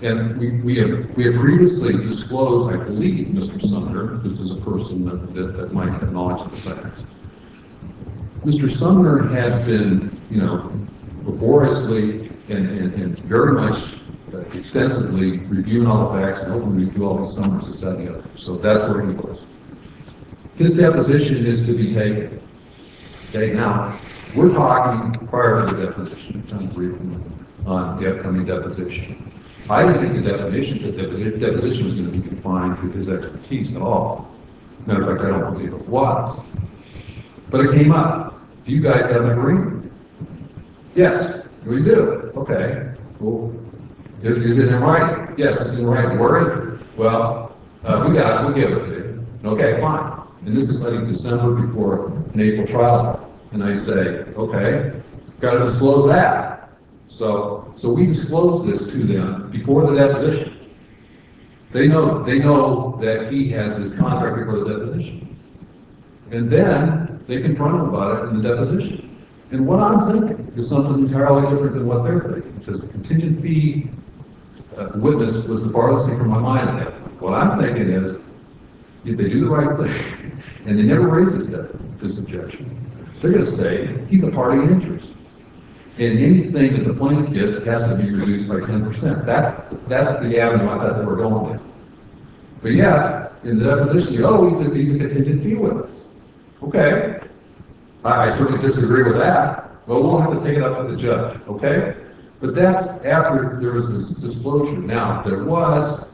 [SPEAKER 3] And we, we have, we have previously disclosed, I believe, Mister Sumner, this is a person that, that, that might have knowledge of the facts. Mister Sumner has been, you know, laboriously and, and, and very much uh, extensively reviewing all the facts and helping review all the summaries and setting up. So that's where he was. His deposition is to be taken. Okay, now, we're talking prior to the deposition, I'm briefing on the upcoming deposition. I didn't think the definition, the deposition was going to be confined to his expertise at all. Matter of fact, I don't believe it was. But it came up. Do you guys have an agreement? Yes, we do. Okay. Well, is, is it in writing? Yes, it's in writing. Where is it? Well, uh, we got it. We'll give it to you. Okay, fine. And this is like December before an April trial. And I say, okay, got to disclose that. So, so we disclose this to them before the deposition. They know, they know that he has this contract before the deposition. And then they confront him about it in the deposition. And what I'm thinking is something entirely different than what they're thinking. Because a contingent fee uh, witness was the farthest thing from my mind at that point. What I'm thinking is, if they do the right thing, and they never raise this, this objection, they're going to say he's a party in interest. And anything that the plaintiff gets has to be reduced by ten percent. That's, that's the avenue I thought they were going down. But yeah, in the deposition, oh, he's a, he's a contingent fee witness. Okay. I, I certainly disagree with that, but we'll have to take it up with the judge, okay? But that's after there was this disclosure. Now, there was,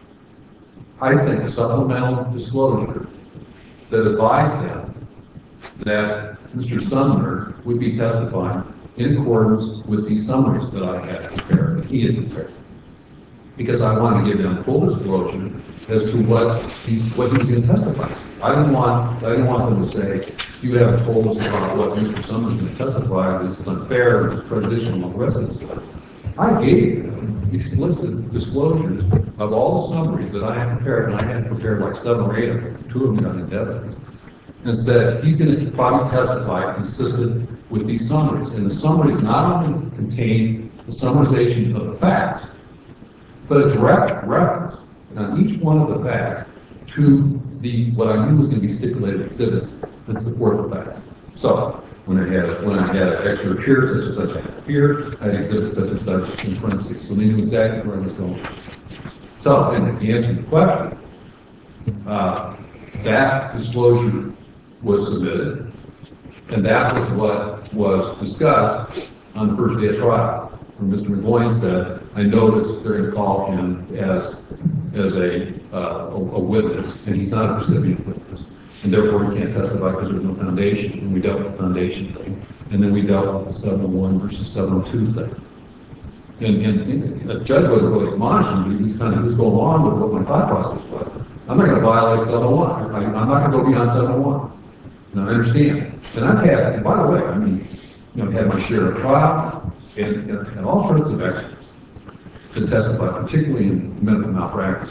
[SPEAKER 3] I think, a supplemental disclosure that advised them that Mister Sumner would be testifying in accordance with these summaries that I had prepared, that he had prepared. Because I wanted to give them full disclosure as to what he's, what he was going to testify. I didn't want, I didn't want them to say, you haven't told us about what Mister Sumner's going to testify, this is unfair, this is prejudicial among residents. I gave them explicit disclosures of all the summaries that I had prepared, and I had prepared like seven or eight of them, two of them got in depth, and said he's going to probably testify consistent with these summaries. And the summaries not only contain the summarization of the facts, but a direct reference on each one of the facts to the what I knew was going to be stipulated exhibits that support the facts. So when I had when I had an excerpt here, such and such here, I had exhibits such and such in parentheses, so they knew exactly where I was going. So, and to answer the question, uh, that disclosure was submitted, and that was what was discussed on the first day of trial. When Mister McGloin said, I noticed they're going to call him as, as a, uh, a, a witness, and he's not a recipient witness, and therefore he can't testify because there's no foundation, and we dealt with the foundation thing, and then we dealt with the seven oh one versus seven oh two thing. And, and, and the judge wasn't really admonishing me, he was kind of, he was going along with what my thought process was. I'm not going to violate seven oh one, I, I'm not going to go beyond seven oh one. And I understand. And I've had, and by the way, I mean, you know, I've had my share of trial and, and, and all sorts of experts to testify, particularly in medical malpractice.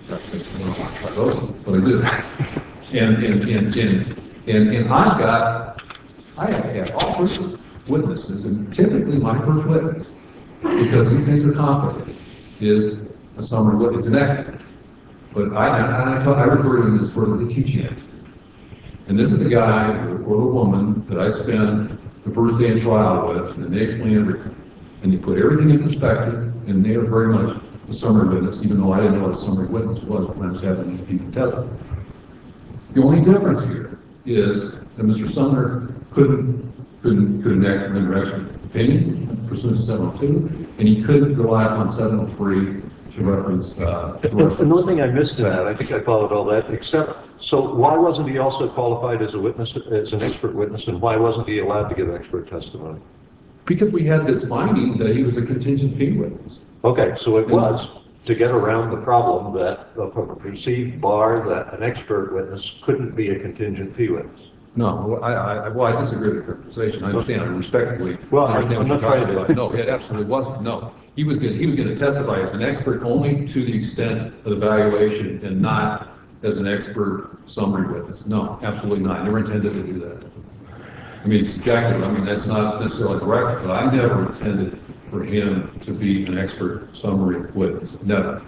[SPEAKER 3] But I do. And, and, and, and, and, and I've got, I have had all sorts of witnesses, and typically my first witness, because these things are complicated, is a summary witness, an expert. But I, I, I, I refer to him as sort of the teaching expert. And this is the guy or the woman that I spend the first day of trial with, and they explain everything. And they put everything in perspective, and they are very much a summary witness, even though I didn't know what a summary witness was when I was having these people testify. The only difference here is that Mister Sumner couldn't, couldn't, couldn't render expert opinions pursuant to seven oh two, and he couldn't rely upon seven oh three to reference. Uh, to
[SPEAKER 7] and,
[SPEAKER 3] reference
[SPEAKER 7] and one thing I missed in that, I think I followed all that, except, so why wasn't he also qualified as a witness, as an expert witness, and why wasn't he allowed to give expert testimony?
[SPEAKER 3] Because we had this finding that he was a contingent fee witness.
[SPEAKER 7] Okay, so it was to get around the problem that a perceived bar that an expert witness couldn't be a contingent fee witness.
[SPEAKER 3] No, I, I, well, I disagree with the characterization. I understand, I respectfully
[SPEAKER 7] Well,
[SPEAKER 3] understand
[SPEAKER 7] I'm
[SPEAKER 3] what
[SPEAKER 7] not
[SPEAKER 3] you're talking
[SPEAKER 7] trying to-
[SPEAKER 3] about. No, it absolutely wasn't, no. He was going he was going to testify as an expert only to the extent of evaluation and not as an expert summary witness. No, absolutely not. I never intended to do that. I mean, it's subjective. I mean, that's not necessarily correct, but I never intended for him to be an expert summary witness. Never.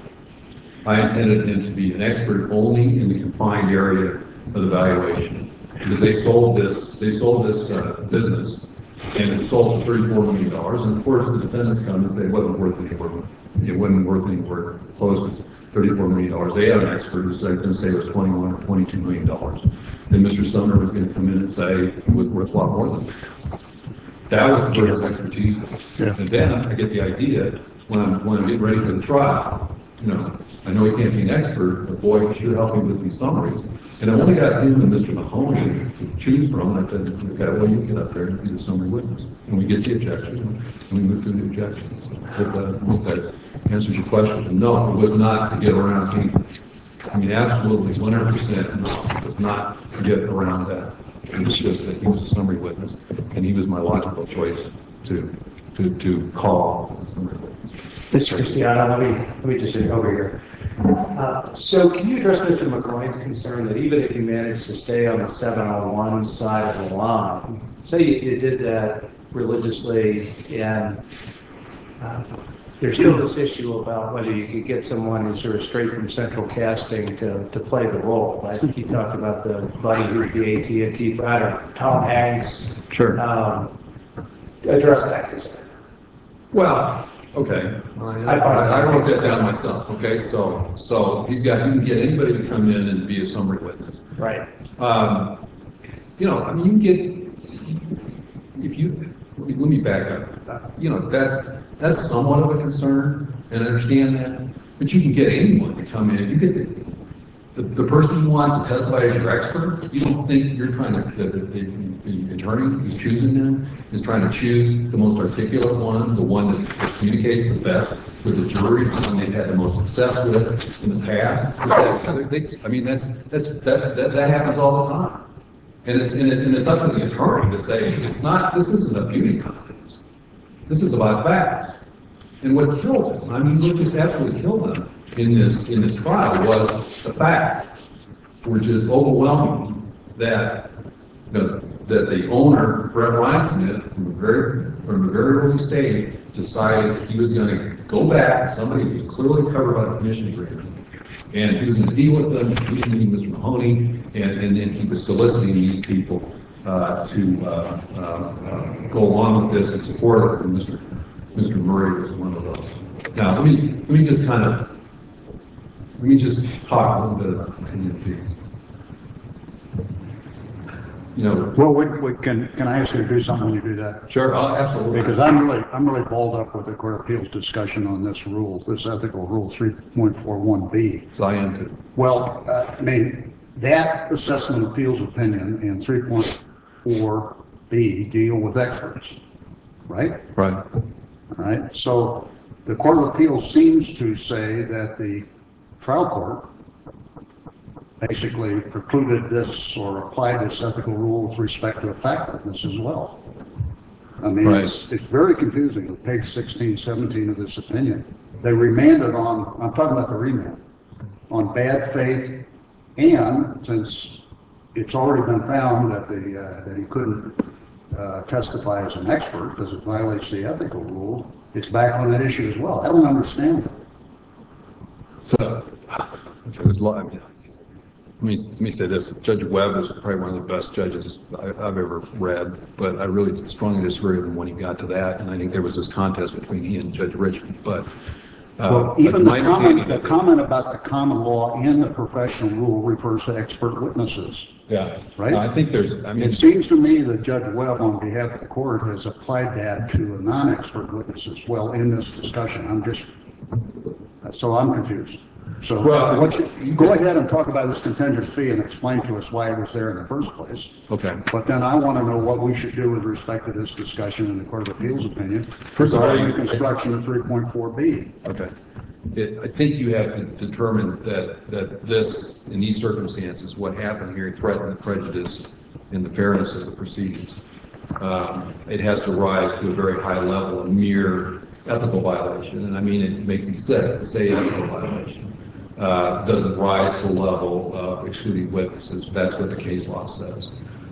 [SPEAKER 3] I intended him to be an expert only in the confined area of the valuation, because they sold this, they sold this uh, business, and it sold for thirty-four million dollars, and of course the defendants come and say it wasn't worth anywhere, it wasn't worth anywhere close to thirty-four million dollars. They had an expert who said, going to say it was twenty-one or twenty-two million dollars. Then Mister Sumner was going to come in and say it was worth a lot more than that. That was where his expertise was.
[SPEAKER 4] Yeah.
[SPEAKER 3] And then I get the idea when I'm, when I'm getting ready for the trial, you know, I know he can't be an expert, but boy, he sure helped me with these summaries. And I only got him and Mister Mahoney to choose from, and I said, okay, well, you get up there and be the summary witness. And we get the objection, and we move through the objections. Hope that, hope that answers your question. And no, it was not to get around me. I mean, absolutely, one hundred percent, no, it was not to get around that. It was just that he was a summary witness, and he was my logical choice to, to, to call as a summary witness.
[SPEAKER 5] Mister Cristiano, let me, let me just get over here. Uh, So can you address Mister McGroin's concern that even if you manage to stay on the seven oh one side of the line, say you, you did that religiously, and uh, there's still this issue about whether you could get someone who's sort of straight from central casting to, to play the role. I think you talked about the buddy who's the A T and T, I don't know, Tom Hanks.
[SPEAKER 3] Sure.
[SPEAKER 5] Um, Address that concern.
[SPEAKER 3] Well, okay, I, I, I wrote that down myself, okay, so, so he's got, you can get anybody to come in and be a summary witness.
[SPEAKER 5] Right.
[SPEAKER 3] Um, you know, I mean, you can get, if you, let me, let me back up, you know, that's, that's somewhat of a concern, and I understand that, but you can get anyone to come in, you get the, the, the person you want to testify as your expert, you don't think you're trying to, the, the, the attorney who's choosing them is trying to choose the most articulate one, the one that communicates the best with the jury, the one they've had the most success with in the past. I mean, that's, that's, that, that, that happens all the time. And it's, and, it, and it's up to the attorney to say, it's not, this isn't a beauty contest. This is about facts. And what killed him, I mean, what just absolutely killed him in this, in this trial was the facts, which is overwhelming that, you know, that the owner, Brett Reinsmith, from a very, from a very early stage, decided he was going to go back, somebody who was clearly covered by the commission agreement, and he was going to deal with them, he was meeting Mister Mahoney, and, and then he was soliciting these people uh, to uh, uh, uh, go along with this and support it, and Mister Mister Murray was one of those. Now, let me, let me just kind of, let me just talk a little bit about opinion fees. You know,
[SPEAKER 4] Well, we, we can, can I ask you to do something when you do that?
[SPEAKER 3] sure, uh, absolutely.
[SPEAKER 4] Because I'm really, I'm really balled up with the Court of Appeals discussion on this rule, this ethical rule three point four one B.
[SPEAKER 3] So I am too.
[SPEAKER 4] Well, uh, I mean, that assessment appeals opinion and three point four B deal with experts, right?
[SPEAKER 3] Right.
[SPEAKER 4] All right, so the Court of Appeals seems to say that the trial court basically precluded this or applied this ethical rule with respect to a fact witness as well. I mean,
[SPEAKER 3] Right.
[SPEAKER 4] it's, it's very confusing with page sixteen, seventeen of this opinion. They remanded on, I'm talking about the remand, on bad faith, and since it's already been found that the, uh, that he couldn't uh, testify as an expert because it violates the ethical rule, it's back on that issue as well. I don't understand it.
[SPEAKER 3] So, okay, there's a lot, I mean, let me, let me say this, Judge Webb is probably one of the best judges I, I've ever read, but I really strongly disagree with him when he got to that, and I think there was this contest between he and Judge Richmond, but uh,
[SPEAKER 4] Well, even
[SPEAKER 3] my
[SPEAKER 4] the comment,
[SPEAKER 3] understanding
[SPEAKER 4] the
[SPEAKER 3] of it-
[SPEAKER 4] comment about the common law and the professional rule refers to expert witnesses.
[SPEAKER 3] Yeah.
[SPEAKER 4] Right?
[SPEAKER 3] I think there's, I mean.
[SPEAKER 4] It seems to me that Judge Webb, on behalf of the court, has applied that to a non-expert witness as well in this discussion. I'm just, so I'm confused. So
[SPEAKER 3] Well,
[SPEAKER 4] what's, go ahead and talk about this contingent fee and explain to us why it was there in the first place.
[SPEAKER 3] Okay.
[SPEAKER 4] But then I want to know what we should do with respect to this discussion in the Court of Appeals opinion.
[SPEAKER 3] First of all,
[SPEAKER 4] regarding
[SPEAKER 3] you-
[SPEAKER 4] the construction of three point four B.
[SPEAKER 3] Okay. It, I think you have to determine that, that this, in these circumstances, what happened here threatened the prejudice and the fairness of the proceedings. Um, it has to rise to a very high level of mere ethical violation, and I mean, it makes me sick to say ethical violation. Uh, doesn't rise to the level of excluding witnesses. That's what the case law says.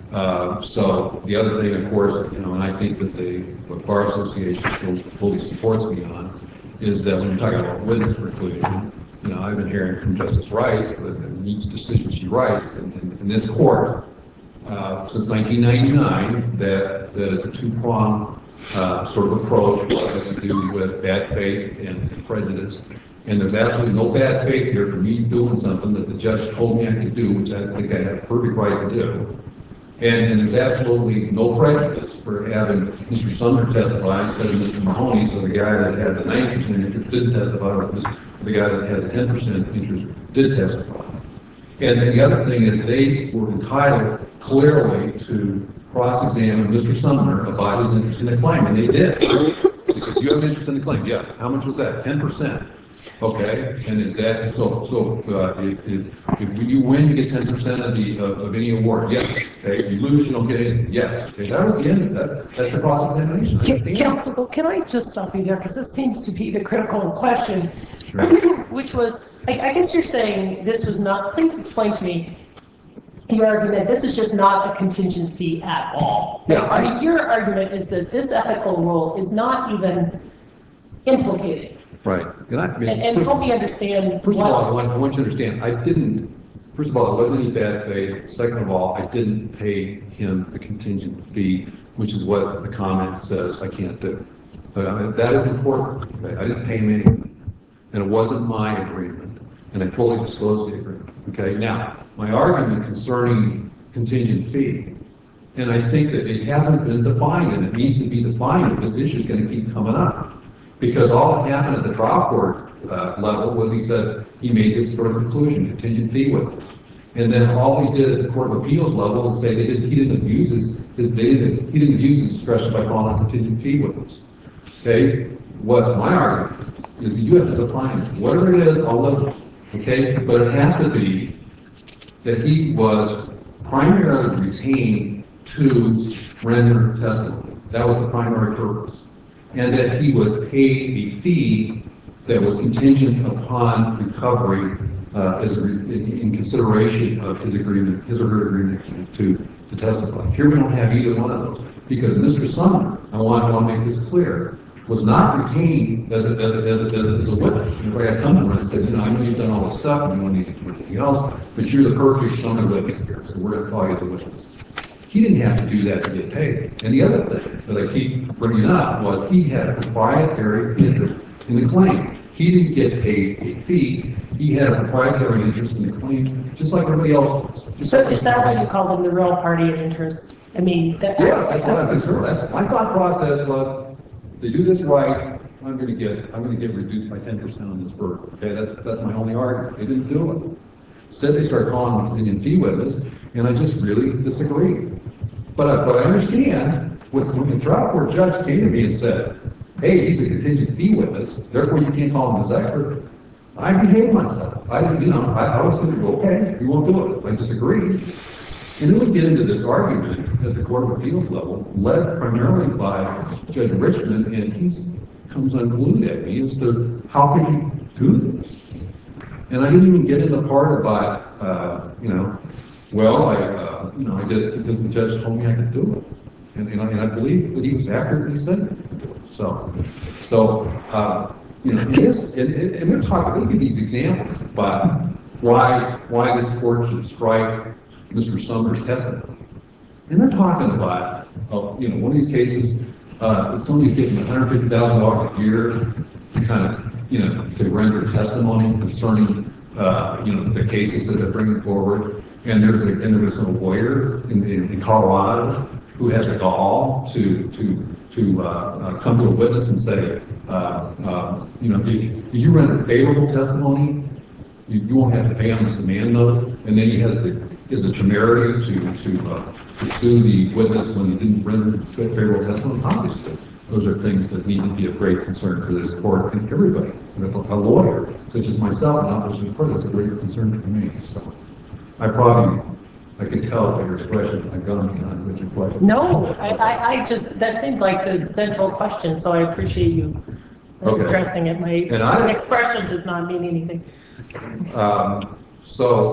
[SPEAKER 3] Uh, so the other thing, of course, you know, and I think that the what Bar Association fully, fully supports me on, is that when you're talking about witness preclusion, you know, I've been hearing from Justice Rice that in each decision she writes in, in, in this court uh, since nineteen ninety-nine that that it's a two-pronged uh, sort of approach, what has to do with bad faith and, and prejudice. And there's absolutely no bad faith here for me doing something that the judge told me I could do, which I think I have perfect right to do. And, and there's absolutely no prejudice for having Mister Sumner testify instead of Mister Mahoney, so the guy that had the ninety percent interest didn't testify, or the guy that had the ten percent interest did testify. And the other thing is they were entitled clearly to cross-examine Mister Sumner about his interest in the claim, and they did. He says, you have an interest in the claim? Yeah. How much was that? ten percent. Okay, and is that, so, so, uh, if, if, if you win, you get ten percent of the, of, of any award, yes. Okay, if you lose, you don't get anything, yes. Okay, that was the end of that, that's the cross-examination.
[SPEAKER 8] Can- Counsel, can I just stop you there, because this seems to be the critical question,
[SPEAKER 3] Sure.
[SPEAKER 8] which was, I, I guess you're saying this was not, please explain to me your argument, this is just not a contingent fee at all.
[SPEAKER 3] Yeah,
[SPEAKER 8] I
[SPEAKER 3] I-
[SPEAKER 8] mean, your argument is that this ethical rule is not even implicated.
[SPEAKER 3] Right. And, I, I mean,
[SPEAKER 8] And, and
[SPEAKER 3] first-
[SPEAKER 8] help me understand
[SPEAKER 3] First of
[SPEAKER 8] what-
[SPEAKER 3] all, I want, I want you to understand, I didn't, first of all, it wasn't any bad faith. Second of all, I didn't pay him a contingent fee, which is what the comment says I can't do. But I mean, that is important. Okay? I didn't pay him anything. And it wasn't my agreement. And I fully disclosed the agreement. Okay, now, my argument concerning contingent fee, and I think that it hasn't been defined, and it needs to be defined if this issue is going to keep coming up. Because all that happened at the trial court uh, level was he said he made this sort of conclusion, contingent fee witness. And then all he did at the Court of Appeals level was say they didn't, he didn't abuse his, his they didn't, he didn't abuse his discretion by calling a contingent fee witness. Okay? What my argument is, is you have to define it. Whatever it is, I'll live with it. Okay? But it has to be that he was primarily retained to render testimony. That was the primary purpose. And that he was paid a fee that was contingent upon recovery uh, as a, in, in consideration of his agreement, his or her agreement to, to testify. Here we don't have either one of those, because Mister Sumner, I want, I want to make this clear, was not retained as a, as a, as a, as a, as a witness. If I had come to him and said, you know, I know you've done all this stuff and you want to do anything else, but you're the perfect Sumner witness here, so we're going to call you the witness. He didn't have to do that to get paid. And the other thing that I keep bringing up was he had a proprietary interest in the claim. He didn't get paid a fee. He had a proprietary interest in the claim, just like everybody else does.
[SPEAKER 8] So is that why you call them the real party of interest? I mean, that.
[SPEAKER 3] Yes, that's what I'm concerned. That's my thought process was, they do this right, I'm going to get, I'm going to get reduced by ten percent on this verdict. Okay, that's that's my only argument. They didn't do it. Said they started calling him contingent fee witness, and I just really disagree. But I, but I understand with, when the trial court judge came to me and said, hey, he's a contingent fee witness, therefore you can't call him as expert. I behaved myself. I, you know, I, I was going to go, okay, we won't do it. I disagree. And then we get into this argument at the Court of Appeals level, led primarily by Judge Richmond, and he comes unglued at me as to how could you do this? And I didn't even get into the part about, uh, you know, well, I, uh, you know, I did it because the judge told me I could do it. And, and, I, and I believe that he was accurate when he said I could do it. So, so, uh, you know, it is, and, and we're talking, look at these examples about why, why this court should strike Mister Sumner's testimony. And they're talking about, uh, you know, one of these cases, uh, somebody's getting one hundred fifty thousand dollars a year to kind of, you know, to render testimony concerning, uh, you know, the cases that they're bringing forward. And there's a, and there's a lawyer in, in, in Colorado who has a gall to, to, to, uh, uh, come to a witness and say, uh, uh, you know, if, if you render favorable testimony, you, you won't have to pay on this demand note. And then he has the, is a temerity to, to, uh, to sue the witness when he didn't render favorable testimony. Obviously, those are things that need to be of great concern for this court and everybody. A lawyer, such as myself, an officer of the court, that's a great concern for me. So I probably, I could tell by your expression, I've gone beyond what your question.
[SPEAKER 8] No, I, I, I just, that seemed like the central question, so I appreciate you
[SPEAKER 3] Okay.
[SPEAKER 8] addressing it. My
[SPEAKER 3] And I-
[SPEAKER 8] expression does not mean anything.
[SPEAKER 3] Um, so,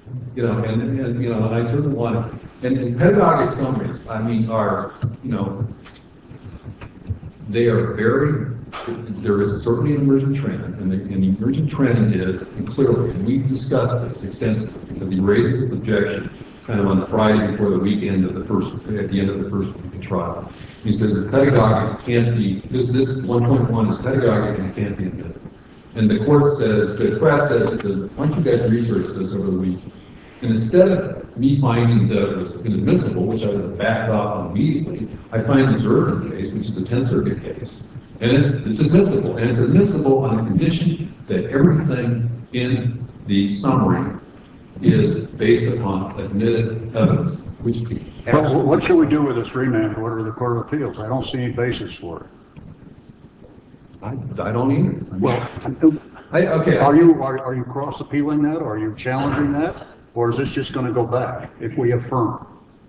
[SPEAKER 3] You know, and, and, you know, and I certainly want to, and, and pedagogic summaries, I mean, are, you know, they are very, there is certainly an emergent trend, and the, and the emergent trend is, and clearly, and we've discussed this extensively, because he raises his objection kind of on the Friday before the weekend of the first, at the end of the first week of trial. He says it's pedagogic, it can't be, this, this one point one is pedagogic and it can't be admitted. And the court says, Judge Pratt says, he says, why don't you guys research this over the week? And instead of me finding that it was inadmissible, which I would have backed off on immediately, I find this Irvin case, which is a Tenth Circuit case, and it's, it's admissible, and it's admissible on the condition that everything in the summary is based upon admitted evidence, which
[SPEAKER 4] Well, what should we do with this remand order of the Court of Appeals? I don't see any basis for it.
[SPEAKER 3] I, I don't either.
[SPEAKER 4] Well,
[SPEAKER 3] I, okay.
[SPEAKER 4] are you, are, are you cross appealing that, or are you challenging that? Or is this just going to go back if we affirm?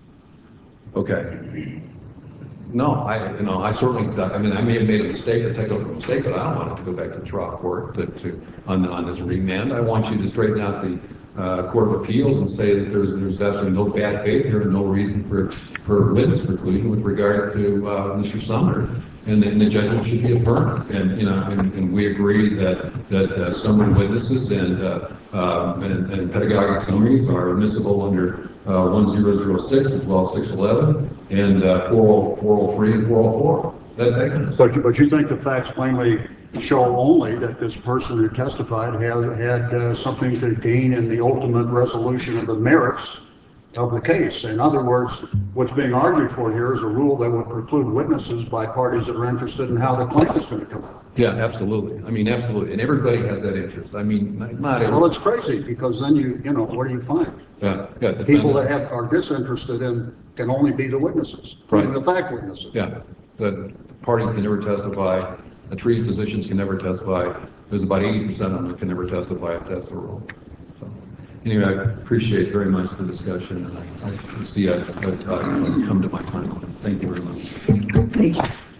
[SPEAKER 3] Okay. No, I, you know, I certainly, I mean, I may have made a mistake or technical mistake, but I don't want it to go back to the trial court to, to on, on this remand. I want you to straighten out the uh, Court of Appeals and say that there's there's absolutely no bad faith here and no reason for for witness preclusion with regard to uh, Mister Sumner, and, and the judgment should be affirmed. And you know, and, and we agree that that uh, summary witnesses and, uh, uh, and and pedagogic summaries are admissible under uh, one thousand six as well as six eleven and uh, four oh three and four oh four. That, that kind of
[SPEAKER 4] But you, but you think the facts plainly show only that this person who testified had, had uh, something to gain in the ultimate resolution of the merits of the case. In other words, what's being argued for here is a rule that would preclude witnesses by parties that are interested in how the claim is going to come out.
[SPEAKER 3] Yeah, absolutely. I mean, absolutely. And everybody has that interest. I mean, not, not everybody.
[SPEAKER 4] Well, it's crazy because then you, you know, what do you find?
[SPEAKER 3] Yeah, yeah,
[SPEAKER 4] The people that
[SPEAKER 3] defendant.
[SPEAKER 4] have, are disinterested in can only be the witnesses,
[SPEAKER 3] Right.
[SPEAKER 4] the fact witnesses.
[SPEAKER 3] Yeah, the parties can never testify, the treating physicians can never testify, there's about eighty percent of them that can never testify if that's the rule. So, anyway, I appreciate very much the discussion, and I, I see I've, I've, I've come to my time. Thank you very much.
[SPEAKER 1] Thank you.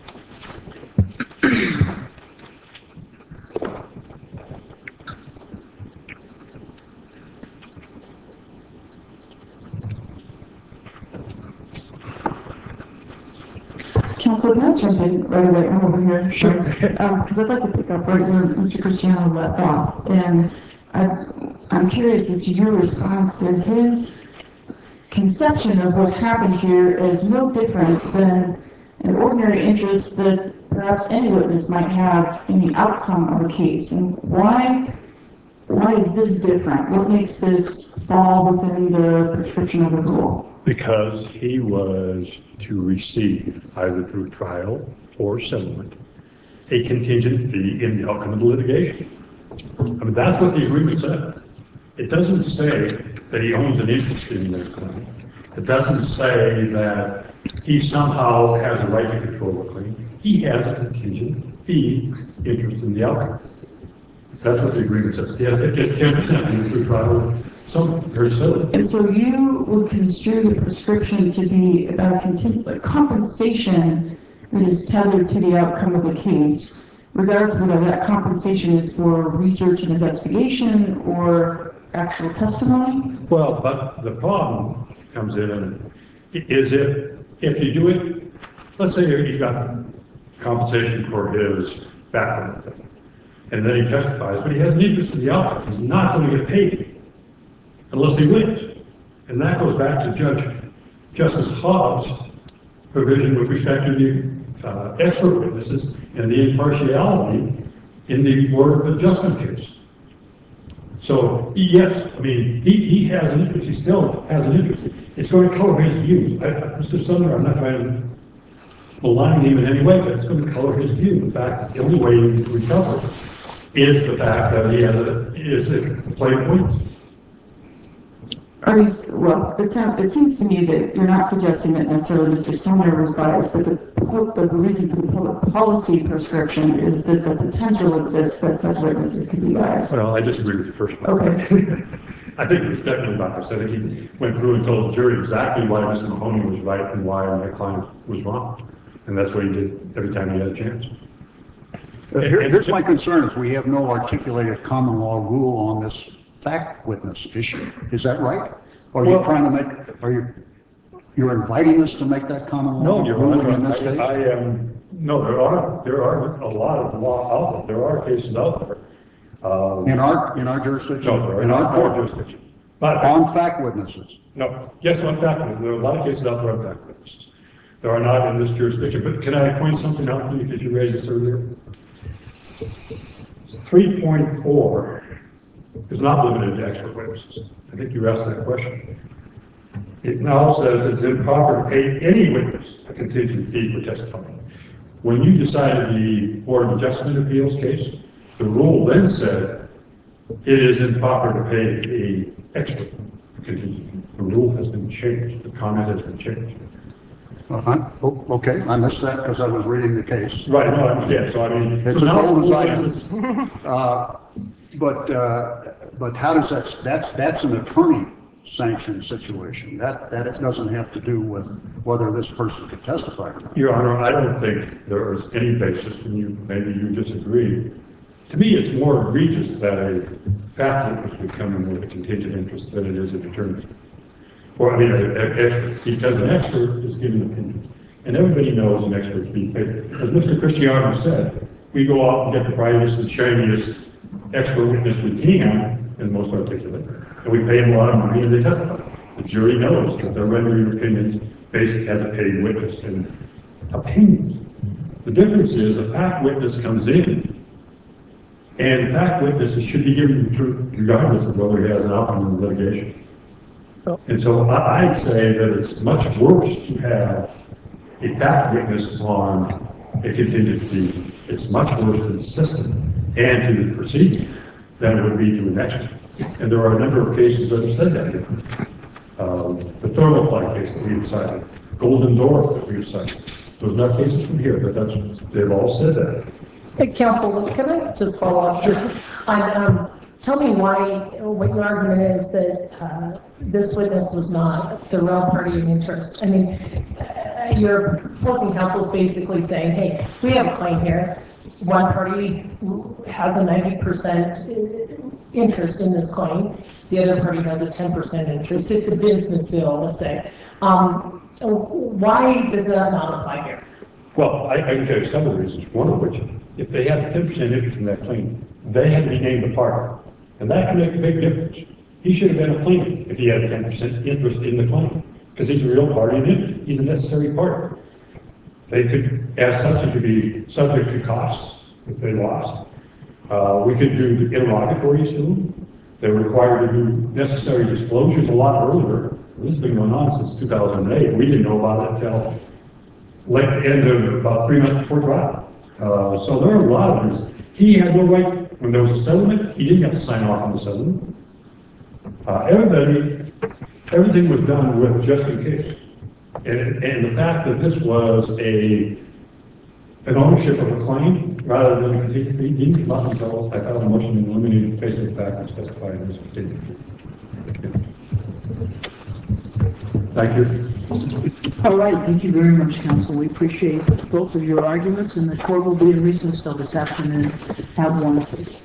[SPEAKER 1] Council, can I jump in right away? I'm over here. Sure. Because I'd like to pick up right where Mister Cristiano left off. And I, I'm curious as to your response to his conception of what happened here is no different than an ordinary interest that perhaps any witness might have in the outcome of a case. And why, why is this different? What makes this fall within the prescription of the rule?
[SPEAKER 2] Because he was to receive, either through trial or settlement, a contingent fee in the outcome of the litigation. I mean, that's what the agreement said. It doesn't say that he owns an interest in the claim. It doesn't say that he somehow has a right to control the claim. He has a contingent fee interest in the outcome. That's what the agreement says. Yeah, it's ten percent through trial. Some very silly.
[SPEAKER 1] And so you would construe the prescription to be about contingent, like compensation that is tethered to the outcome of the case, regardless of whether that compensation is for research and investigation or actual testimony?
[SPEAKER 2] Well, but the problem comes in and is if, if you do it, let's say he got compensation for his background thing, and then he testifies, but he has an interest in the outcome. He's not going to get paid unless he wins. And that goes back to Judge Justice Hobbs' provision with respect to the uh, expert witnesses and the impartiality in the Board of Adjustment case. So, yes, I mean, he, he has an interest, he still has an interest. It's going to color his views. I, I, Mister Sumner, I'm not trying to malign him in any way, but it's going to color his view. The fact that the only way he can recover is the fact that he has a, is a play points.
[SPEAKER 1] Are you, well, it sounds, it seems to me that you're not suggesting that necessarily Mister Sumner was biased, but the, the reason for the public policy prescription is that the potential exists that such witnesses could be biased.
[SPEAKER 2] Well, I disagree with the first one.
[SPEAKER 1] Okay.
[SPEAKER 2] I think it was definitely biased. I think he went through and told the jury exactly why Mister Mahoney was right and why my client was wrong. And that's what he did every time he had a chance.
[SPEAKER 4] Uh, here, here's my concern is we have no articulated common law rule on this fact witness issue. Is that right? Or are you
[SPEAKER 2] Well-
[SPEAKER 4] trying to make, are you, you're inviting us to make that common law
[SPEAKER 2] No, Your
[SPEAKER 4] ruling
[SPEAKER 2] Honor,
[SPEAKER 4] in this
[SPEAKER 2] I,
[SPEAKER 4] case?
[SPEAKER 2] I am, no, there are, there are a lot of law out there. There are cases out there. Um,
[SPEAKER 4] In our, in our jurisdiction?
[SPEAKER 2] No, there are
[SPEAKER 4] In
[SPEAKER 2] not
[SPEAKER 4] our
[SPEAKER 2] in our
[SPEAKER 4] court?
[SPEAKER 2] jurisdiction. But,
[SPEAKER 4] On fact witnesses?
[SPEAKER 2] no, yes, on fact, witness. There are a lot of cases out there on fact witnesses. There are not in this jurisdiction, but can I point something out to you because you raised this earlier? three point four is not limited to expert witnesses. I think you asked that question. It now says it's improper to pay any witness a contingent fee for testifying. When you decided the Board of Adjustment Appeals case, the rule then said it is improper to pay a expert a contingent fee. The rule has been changed. The comment has been changed.
[SPEAKER 4] Uh-huh. Oh, okay, I missed that because I was reading the case.
[SPEAKER 2] Right, no, I understand. So I mean,
[SPEAKER 4] It's
[SPEAKER 2] so
[SPEAKER 4] as
[SPEAKER 2] now
[SPEAKER 4] old as
[SPEAKER 2] the
[SPEAKER 4] I
[SPEAKER 2] rule
[SPEAKER 4] am.
[SPEAKER 2] is-
[SPEAKER 4] Uh, But, uh, but how does that, that's, that's an attorney sanctioned situation. That, that it doesn't have to do with whether this person could testify or not.
[SPEAKER 2] Your Honor, I don't think there is any basis, and you, maybe you disagree. To me, it's more egregious that a fact witness would come in with a contingent interest than it is an attorney. Or, I mean, an expert, because an expert is giving opinions. And everybody knows an expert is being paid. As Mister Cristiano said, we go out and get the brightest and shiniest expert witness we can, and most articulate, and we pay them a lot of money and they testify. The jury knows that they're rendering opinions based as a paid witness and opinions. The difference is a fact witness comes in, and fact witnesses should be given the truth regardless of whether he has an outcome in the litigation. And so I, I'd say that it's much worse to have a fact witness on a contingent fee. It's much worse to the system and to the proceeding than it would be to an expert. And there are a number of cases that have said that here. Um, the Thermoply case that we decided, Golden Door that we decided. Those are not cases from here, but that's, they've all said that.
[SPEAKER 8] Hey, Counsel, can I just follow up? Sure. Um, tell me why, what your argument is that uh, this witness was not the real party in interest. I mean, uh, your opposing counsel is basically saying, hey, we have a claim here. One party has a ninety percent interest in this claim. The other party has a ten percent interest. It's a business deal, let's say. Um, why does that not apply here?
[SPEAKER 2] Well, I, I can tell you several reasons. One of which, if they have ten percent interest in that claim, they had to be named a party. And that can make a big difference. He should have been a plaintiff if he had ten percent interest in the claim, because he's a real party in it. He's a necessary party. They could, as such, it could be subject to costs if they lost. Uh, we could do the interrogatories to them. They're required to do necessary disclosures a lot earlier. This has been going on since two thousand eight. We didn't know about it until late end of about three months before trial. Uh, so there are a lot of reasons. He had no right, when there was a settlement, he didn't have to sign off on the settlement. Uh, everybody, everything was done with just in case. And, and the fact that this was a an ownership of a claim rather than a contingent fee didn't come up until I filed a motion in limiting based on the fact that specified in this contingent fee. Thank you.
[SPEAKER 1] All right, thank you very much, counsel. We appreciate both of your arguments, and the court will be in recess till this afternoon. Have one.